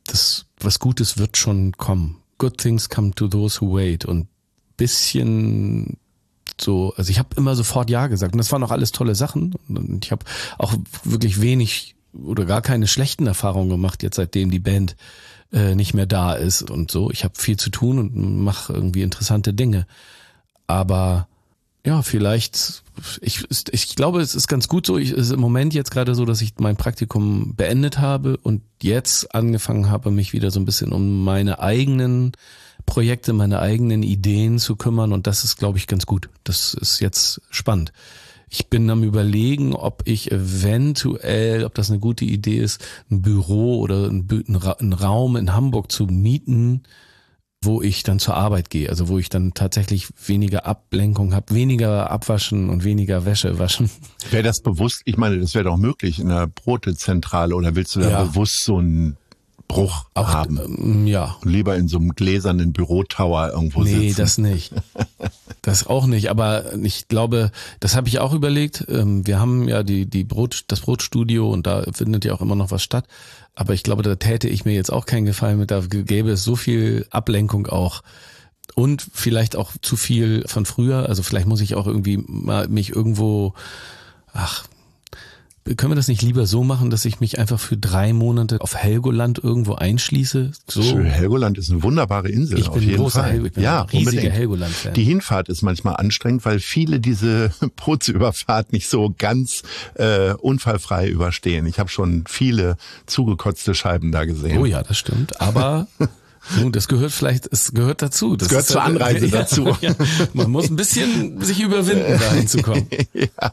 das was Gutes wird schon kommen. Good things come to those who wait. Und bisschen so, also ich habe immer sofort Ja gesagt und das waren auch alles tolle Sachen und ich habe auch wirklich wenig oder gar keine schlechten Erfahrungen gemacht, jetzt seitdem die Band nicht mehr da ist und so. Ich habe viel zu tun und mache irgendwie interessante Dinge. Aber ja, vielleicht, ich glaube, es ist ganz gut so. Es ist im Moment jetzt gerade so, dass ich mein Praktikum beendet habe und jetzt angefangen habe, mich wieder so ein bisschen um meine eigenen Projekte, meine eigenen Ideen zu kümmern und das ist, glaube ich, ganz gut. Das ist jetzt spannend. Ich bin am Überlegen, ob ich eventuell, ob das eine gute Idee ist, ein Büro oder einen Raum in Hamburg zu mieten, wo ich dann zur Arbeit gehe, also wo ich dann tatsächlich weniger Ablenkung habe, weniger abwaschen und weniger Wäsche waschen. Wäre das bewusst, ich meine, das wäre doch möglich in der Brotezentrale oder willst du da bewusst so einen Bruch auch haben? Ja. Lieber in so einem gläsernen Bürotower irgendwo sitzen? Nee, das nicht. Das auch nicht, aber ich glaube, das habe ich auch überlegt. Wir haben ja das Brotstudio und da findet ja auch immer noch was statt. Aber ich glaube, da täte ich mir jetzt auch keinen Gefallen mit. Da gäbe es so viel Ablenkung auch. Und vielleicht auch zu viel von früher. Also vielleicht muss ich auch irgendwie mal mich irgendwo, können wir das nicht lieber so machen, dass ich mich einfach für 3 Monate auf Helgoland irgendwo einschließe? So. Helgoland ist eine wunderbare Insel. Ich bin ein großer riesiger Helgoland-Fan. Die Hinfahrt ist manchmal anstrengend, weil viele diese Bootsüberfahrt nicht so ganz unfallfrei überstehen. Ich habe schon viele zugekotzte Scheiben da gesehen. Oh ja, das stimmt. Aber das gehört es gehört dazu. Das gehört zur Anreise dazu. Ja, man muss ein bisschen sich überwinden, da hinzukommen. Ja.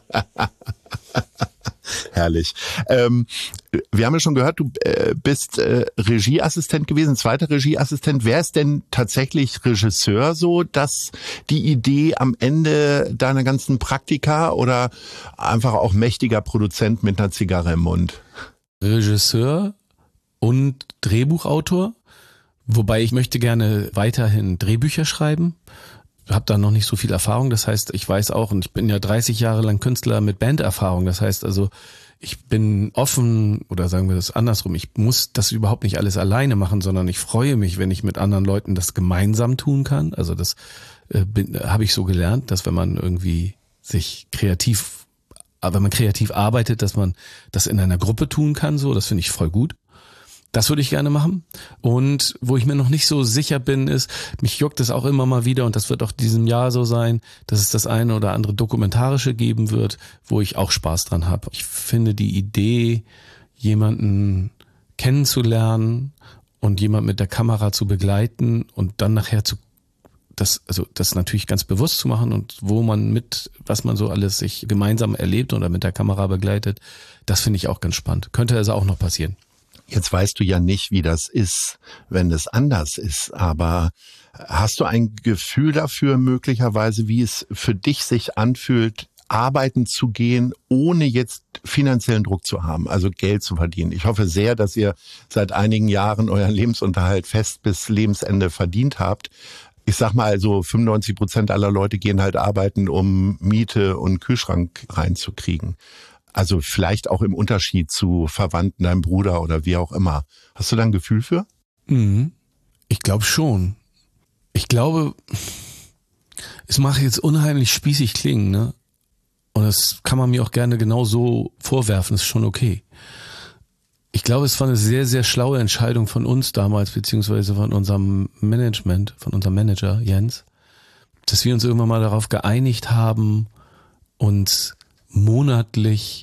Herrlich. Wir haben ja schon gehört, du bist Regieassistent gewesen, zweiter Regieassistent. Wer ist denn tatsächlich Regisseur so, dass die Idee am Ende deiner ganzen Praktika oder einfach auch mächtiger Produzent mit einer Zigarre im Mund? Regisseur und Drehbuchautor, wobei ich möchte gerne weiterhin Drehbücher schreiben. Habe da noch nicht so viel Erfahrung, das heißt, ich weiß auch, und ich bin ja 30 Jahre lang Künstler mit Banderfahrung, das heißt also, ich bin offen, oder sagen wir das andersrum, ich muss das überhaupt nicht alles alleine machen, sondern ich freue mich, wenn ich mit anderen Leuten das gemeinsam tun kann. Also das habe ich so gelernt, dass wenn man irgendwie wenn man kreativ arbeitet, dass man das in einer Gruppe tun kann, so, das finde ich voll gut. Das würde ich gerne machen. Und wo ich mir noch nicht so sicher bin, ist, mich juckt es auch immer mal wieder, und das wird auch diesem Jahr so sein, dass es das eine oder andere Dokumentarische geben wird, wo ich auch Spaß dran habe. Ich finde die Idee, jemanden kennenzulernen und jemand mit der Kamera zu begleiten und dann nachher das natürlich ganz bewusst zu machen und was man so alles sich gemeinsam erlebt oder mit der Kamera begleitet, das finde ich auch ganz spannend. Könnte also auch noch passieren. Jetzt weißt du ja nicht, wie das ist, wenn es anders ist, aber hast du ein Gefühl dafür möglicherweise, wie es für dich sich anfühlt, arbeiten zu gehen, ohne jetzt finanziellen Druck zu haben, also Geld zu verdienen? Ich hoffe sehr, dass ihr seit einigen Jahren euren Lebensunterhalt fest bis Lebensende verdient habt. Ich sag mal, so 95% aller Leute gehen halt arbeiten, um Miete und Kühlschrank reinzukriegen. Also vielleicht auch im Unterschied zu Verwandten, deinem Bruder oder wie auch immer. Hast du da ein Gefühl für? Ich glaube schon. Ich glaube, es mag jetzt unheimlich spießig klingen, ne? Und das kann man mir auch gerne genau so vorwerfen, ist schon okay. Ich glaube, es war eine sehr, sehr schlaue Entscheidung von uns damals, beziehungsweise von unserem Management, von unserem Manager Jens, dass wir uns irgendwann mal darauf geeinigt haben, uns monatlich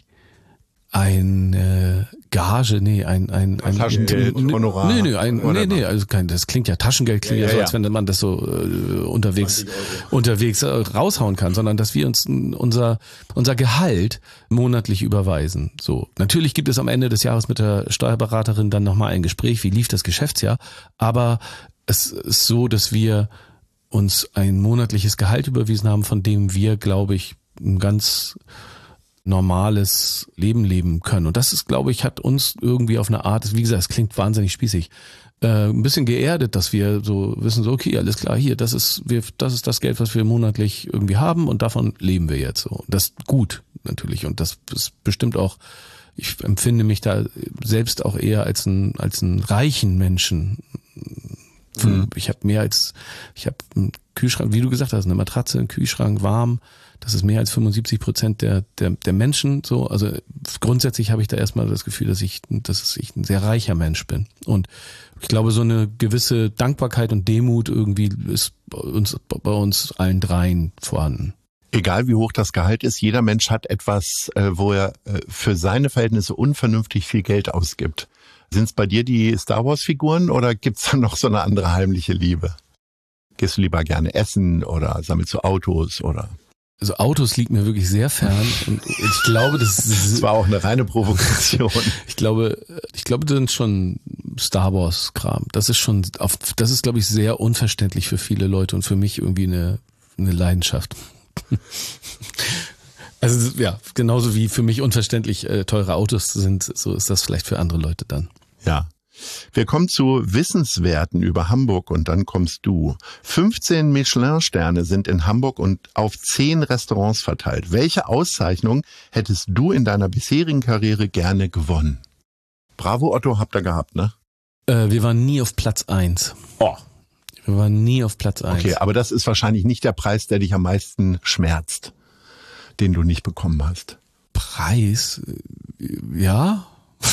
ein Taschengeld, Honorar. Das klingt ja, Taschengeld klingt ja so, als wenn man das so unterwegs raushauen kann, sondern dass wir uns unser Gehalt monatlich überweisen. So. Natürlich gibt es am Ende des Jahres mit der Steuerberaterin dann nochmal ein Gespräch, wie lief das Geschäftsjahr, aber es ist so, dass wir uns ein monatliches Gehalt überwiesen haben, von dem wir, glaube ich, ein ganz normales Leben leben können. Und das ist, glaube ich, hat uns irgendwie auf eine Art, wie gesagt, es klingt wahnsinnig spießig, ein bisschen geerdet, dass wir so wissen, so okay, alles klar, hier, das ist das Geld, was wir monatlich irgendwie haben und davon leben wir jetzt so. Das ist gut, natürlich. Und das ist bestimmt auch Ich empfinde mich da selbst auch eher als einen reichen Menschen. Ich habe einen Kühlschrank, wie du gesagt hast, eine Matratze, einen Kühlschrank, warm. Das ist mehr als 75% der Menschen so. Also grundsätzlich habe ich da erstmal das Gefühl, dass ich ein sehr reicher Mensch bin. Und ich glaube, so eine gewisse Dankbarkeit und Demut irgendwie ist bei uns allen dreien vorhanden. Egal wie hoch das Gehalt ist, jeder Mensch hat etwas, wo er für seine Verhältnisse unvernünftig viel Geld ausgibt. Sind es bei dir die Star-Wars-Figuren oder gibt's da noch so eine andere heimliche Liebe? Gehst du lieber gerne essen oder sammelst du Autos oder? Also Autos liegt mir wirklich sehr fern und ich glaube, das war auch eine reine Provokation. Ich glaube, das sind schon Star Wars Kram. Das ist glaube ich sehr unverständlich für viele Leute und für mich irgendwie eine Leidenschaft. Also ja, genauso wie für mich unverständlich teure Autos sind, so ist das vielleicht für andere Leute dann. Ja. Wir kommen zu Wissenswerten über Hamburg und dann kommst du. 15 Michelin-Sterne sind in Hamburg und auf 10 Restaurants verteilt. Welche Auszeichnung hättest du in deiner bisherigen Karriere gerne gewonnen? Bravo, Otto, habt ihr gehabt, ne? Wir waren nie auf Platz 1. Oh. Wir waren nie auf Platz 1. Okay, aber das ist wahrscheinlich nicht der Preis, der dich am meisten schmerzt, den du nicht bekommen hast. Preis? Ja.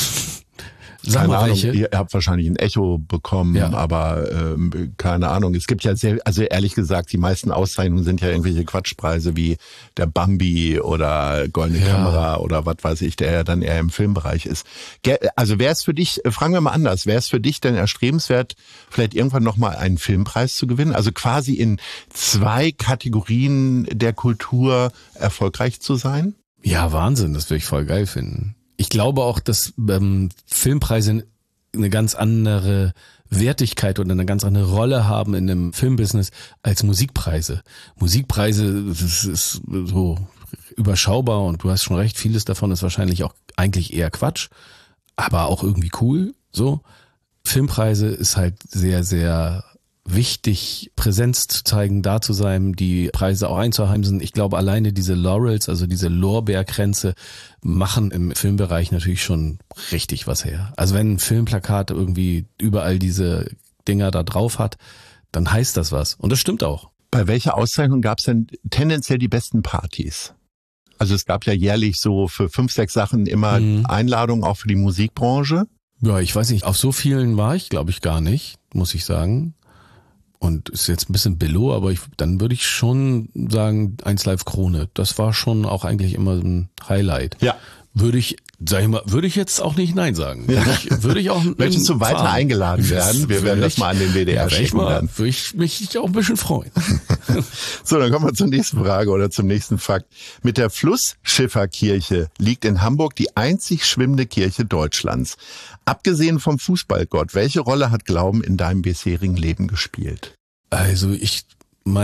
Sag keine mal Ahnung, welche. ihr habt wahrscheinlich ein Echo bekommen, ja. Aber keine Ahnung. Es gibt ja also ehrlich gesagt, die meisten Auszeichnungen sind ja irgendwelche Quatschpreise wie der Bambi oder Goldene Kamera oder was weiß ich, der ja dann eher im Filmbereich ist. Also wäre es für dich, fragen wir mal anders, wäre es für dich denn erstrebenswert, vielleicht irgendwann nochmal einen Filmpreis zu gewinnen? Also quasi in 2 Kategorien der Kultur erfolgreich zu sein? Ja, Wahnsinn, das würde ich voll geil finden. Ich glaube auch, dass Filmpreise eine ganz andere Wertigkeit oder eine ganz andere Rolle haben in einem Filmbusiness als Musikpreise. Musikpreise, das ist so überschaubar und du hast schon recht, vieles davon ist wahrscheinlich auch eigentlich eher Quatsch, aber auch irgendwie cool. So Filmpreise ist halt sehr, sehr wichtig, Präsenz zu zeigen, da zu sein, die Preise auch einzuheimsen. Ich glaube, alleine diese Laurels, also diese Lorbeerkränze, machen im Filmbereich natürlich schon richtig was her. Also wenn ein Filmplakat irgendwie überall diese Dinger da drauf hat, dann heißt das was. Und das stimmt auch. Bei welcher Auszeichnung gab es denn tendenziell die besten Partys? Also es gab ja jährlich so für 5, 6 Sachen immer Einladungen, auch für die Musikbranche. Ja, ich weiß nicht, auf so vielen war ich, glaube ich, gar nicht, muss ich sagen. Und ist jetzt ein bisschen billo, aber dann würde ich schon sagen, 1 Live Krone. Das war schon auch eigentlich immer so ein Highlight. Ja. Würde ich jetzt auch nicht Nein sagen. Ja. Würde ich auch Möchtest du weiter eingeladen werden? Wir werden das mal an den WDR schicken. Würde ich mich auch ein bisschen freuen. So, dann kommen wir zur nächsten Frage oder zum nächsten Fakt. Mit der Flussschifferkirche liegt in Hamburg die einzig schwimmende Kirche Deutschlands. Abgesehen vom Fußballgott, welche Rolle hat Glauben in deinem bisherigen Leben gespielt? Also in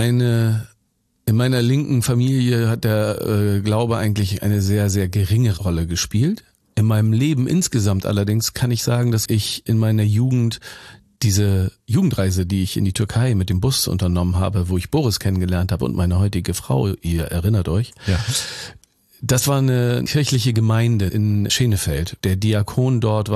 meiner linken Familie hat der Glaube eigentlich eine sehr, sehr geringe Rolle gespielt. In meinem Leben insgesamt allerdings kann ich sagen, dass ich in meiner Jugend diese Jugendreise, die ich in die Türkei mit dem Bus unternommen habe, wo ich Boris kennengelernt habe und meine heutige Frau, ihr erinnert euch, ja. Das war eine kirchliche Gemeinde in Schenefeld. Der Diakon dort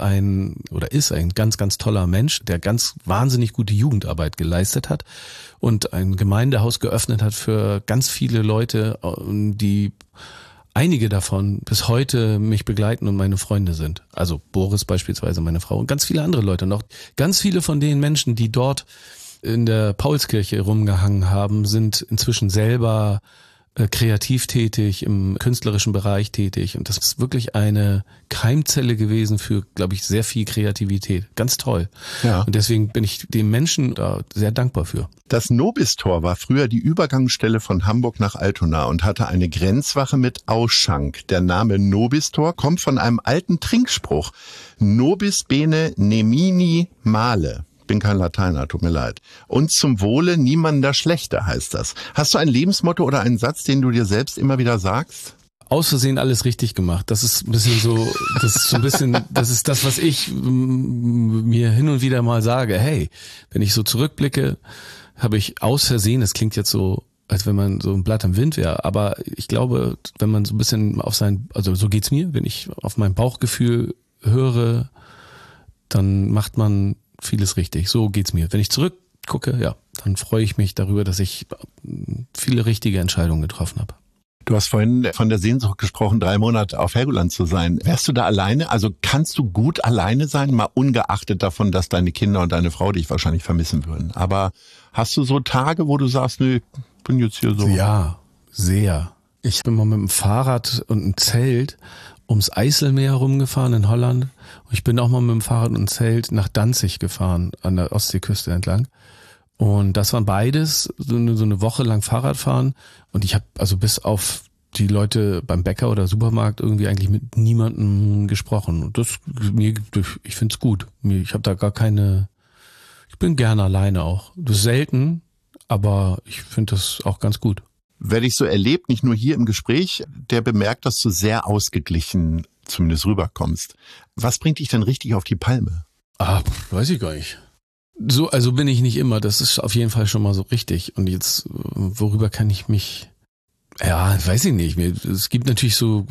ist ein ganz, ganz toller Mensch, der ganz wahnsinnig gute Jugendarbeit geleistet hat und ein Gemeindehaus geöffnet hat für ganz viele Leute, die einige davon bis heute mich begleiten und meine Freunde sind. Also Boris beispielsweise, meine Frau und ganz viele andere Leute noch. Ganz viele von den Menschen, die dort in der Paulskirche rumgehangen haben, sind inzwischen selber kreativ tätig, im künstlerischen Bereich tätig. Und das ist wirklich eine Keimzelle gewesen für, glaube ich, sehr viel Kreativität. Ganz toll. Ja. Und deswegen bin ich dem Menschen da sehr dankbar für. Das Nobistor war früher die Übergangsstelle von Hamburg nach Altona und hatte eine Grenzwache mit Ausschank. Der Name Nobistor kommt von einem alten Trinkspruch. Nobis bene nemini male. Bin kein Lateiner, tut mir leid. Und zum Wohle niemandem schlechter heißt das. Hast du ein Lebensmotto oder einen Satz, den du dir selbst immer wieder sagst? Aus Versehen alles richtig gemacht. Das ist ein bisschen so, das ist das, was ich mir hin und wieder mal sage. Hey, wenn ich so zurückblicke, habe ich aus Versehen, das klingt jetzt so als wenn man so ein Blatt im Wind wäre. Aber ich glaube, wenn man so ein bisschen also so geht's mir, wenn ich auf mein Bauchgefühl höre, dann macht man vieles richtig. So geht's mir. Wenn ich zurückgucke, ja, dann freue ich mich darüber, dass ich viele richtige Entscheidungen getroffen habe. Du hast vorhin von der Sehnsucht gesprochen, 3 Monate auf Helgoland zu sein. Wärst du da alleine? Also kannst du gut alleine sein, mal ungeachtet davon, dass deine Kinder und deine Frau dich wahrscheinlich vermissen würden. Aber hast du so Tage, wo du sagst, nö, bin jetzt hier so? Ja, sehr. Ich bin mal mit dem Fahrrad und einem Zelt ums Eiselmeer rumgefahren in Holland. Und ich bin auch mal mit dem Fahrrad und einem Zelt nach Danzig gefahren, an der Ostseeküste entlang. Und das waren beides so eine Woche lang Fahrradfahren. Und ich habe also bis auf die Leute beim Bäcker oder Supermarkt irgendwie eigentlich mit niemandem gesprochen. Und ich finde es gut. Ich habe da ich bin gerne alleine auch. Das ist selten, aber ich finde das auch ganz gut. Wer dich so erlebt, nicht nur hier im Gespräch, der bemerkt, dass du sehr ausgeglichen zumindest rüberkommst. Was bringt dich denn richtig auf die Palme? Weiß ich gar nicht. So, also bin ich nicht immer. Das ist auf jeden Fall schon mal so richtig. Und jetzt, worüber kann ich mich... Ja, weiß ich nicht. Es gibt natürlich so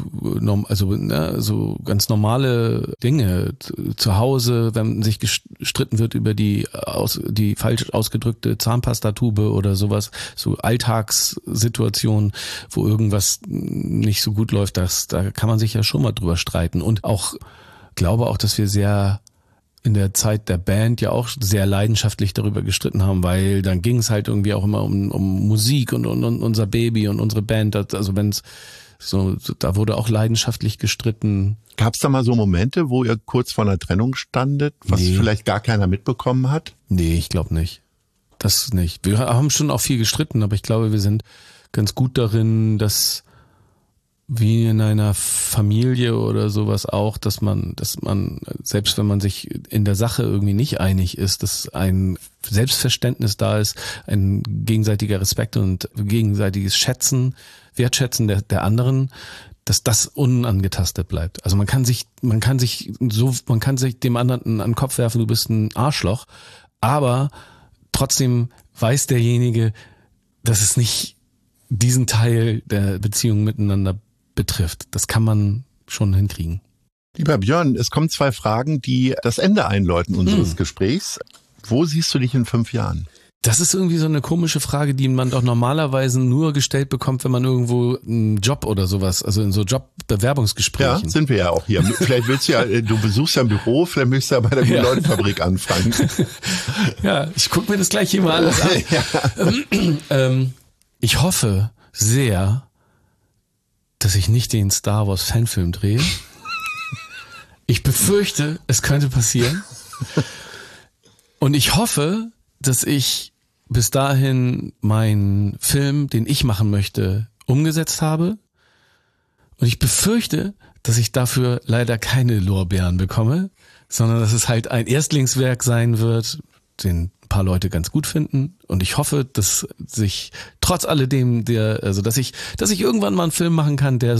ganz normale Dinge zu Hause, wenn sich gestritten wird über die falsch ausgedrückte Zahnpastatube oder sowas, so Alltagssituationen, wo irgendwas nicht so gut läuft, da kann man sich ja schon mal drüber streiten. Und glaube auch, dass wir sehr in der Zeit der Band ja auch sehr leidenschaftlich darüber gestritten haben, weil dann ging es halt irgendwie auch immer um Musik und unser Baby und unsere Band. Also wenn es so, da wurde auch leidenschaftlich gestritten. Gab es da mal so Momente, wo ihr kurz vor einer Trennung standet, was vielleicht gar keiner mitbekommen hat? Nee, ich glaube nicht. Das nicht. Wir haben schon auch viel gestritten, aber ich glaube, wir sind ganz gut darin, dass wie in einer Familie oder sowas auch, dass man, selbst wenn man sich in der Sache irgendwie nicht einig ist, dass ein Selbstverständnis da ist, ein gegenseitiger Respekt und gegenseitiges Wertschätzen der anderen, dass das unangetastet bleibt. Also man kann sich dem anderen an den Kopf werfen, du bist ein Arschloch, aber trotzdem weiß derjenige, dass es nicht diesen Teil der Beziehung miteinander betrifft. Das kann man schon hinkriegen. Lieber Björn, es kommen 2 Fragen, die das Ende einläuten unseres Gesprächs. Wo siehst du dich in 5 Jahren? Das ist irgendwie so eine komische Frage, die man doch normalerweise nur gestellt bekommt, wenn man irgendwo einen Job oder sowas, also in so Jobbewerbungsgesprächen. Ja, sind wir ja auch hier. Vielleicht willst du besuchst ja ein Büro, vielleicht möchtest du ja bei der Guladenfabrik anfangen. Ja, ich gucke mir das gleich hier mal alles an. Ich hoffe sehr, dass ich nicht den Star Wars Fanfilm drehe. Ich befürchte, es könnte passieren. Und ich hoffe, dass ich bis dahin meinen Film, den ich machen möchte, umgesetzt habe. Und ich befürchte, dass ich dafür leider keine Lorbeeren bekomme, sondern dass es halt ein Erstlingswerk sein wird, den ein paar Leute ganz gut finden. Und ich hoffe, dass sich trotz alledem dass ich irgendwann mal einen Film machen kann, der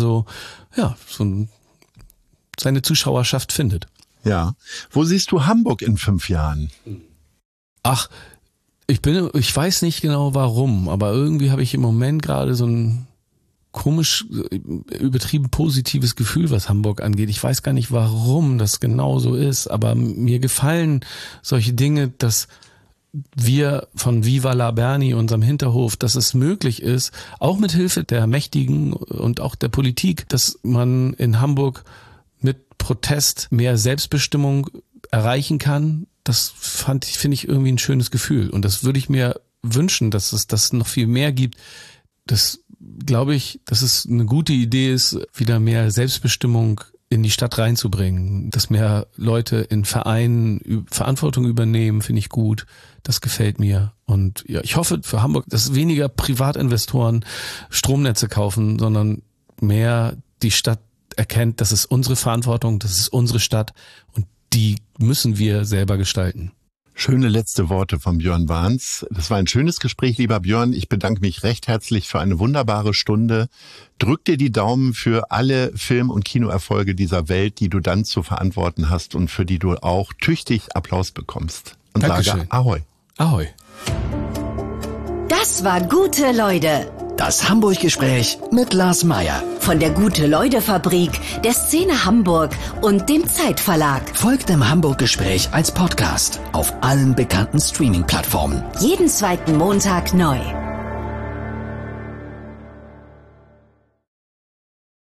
seine Zuschauerschaft findet. Ja. Wo siehst du Hamburg in 5 Jahren? Ach, ich weiß nicht genau warum, aber irgendwie habe ich im Moment gerade so ein komisch übertrieben positives Gefühl, was Hamburg angeht. Ich weiß gar nicht, warum das genau so ist, aber mir gefallen solche Dinge, dass wir von Viva la Berni, unserem Hinterhof, dass es möglich ist, auch mit Hilfe der Mächtigen und auch der Politik, dass man in Hamburg mit Protest mehr Selbstbestimmung erreichen kann. Das finde ich irgendwie ein schönes Gefühl. Und das würde ich mir wünschen, dass es das noch viel mehr gibt. Das glaube ich, dass es eine gute Idee ist, wieder mehr Selbstbestimmung in die Stadt reinzubringen. Dass mehr Leute in Vereinen Verantwortung übernehmen, finde ich gut. Das gefällt mir. Und ja, ich hoffe für Hamburg, dass weniger Privatinvestoren Stromnetze kaufen, sondern mehr die Stadt erkennt, das ist unsere Verantwortung, das ist unsere Stadt und die müssen wir selber gestalten. Schöne letzte Worte von Björn Barnes. Das war ein schönes Gespräch, lieber Björn. Ich bedanke mich recht herzlich für eine wunderbare Stunde. Drück dir die Daumen für alle Film- und Kinoerfolge dieser Welt, die du dann zu verantworten hast und für die du auch tüchtig Applaus bekommst. Und Dankeschön. Sage Ahoi. Ahoi. Das war Gute Leute. Das Hamburg-Gespräch mit Lars Meier. Von der Gute-Leute-Fabrik, der Szene Hamburg und dem Zeitverlag. Folgt dem Hamburg-Gespräch als Podcast auf allen bekannten Streaming-Plattformen. Jeden zweiten Montag neu.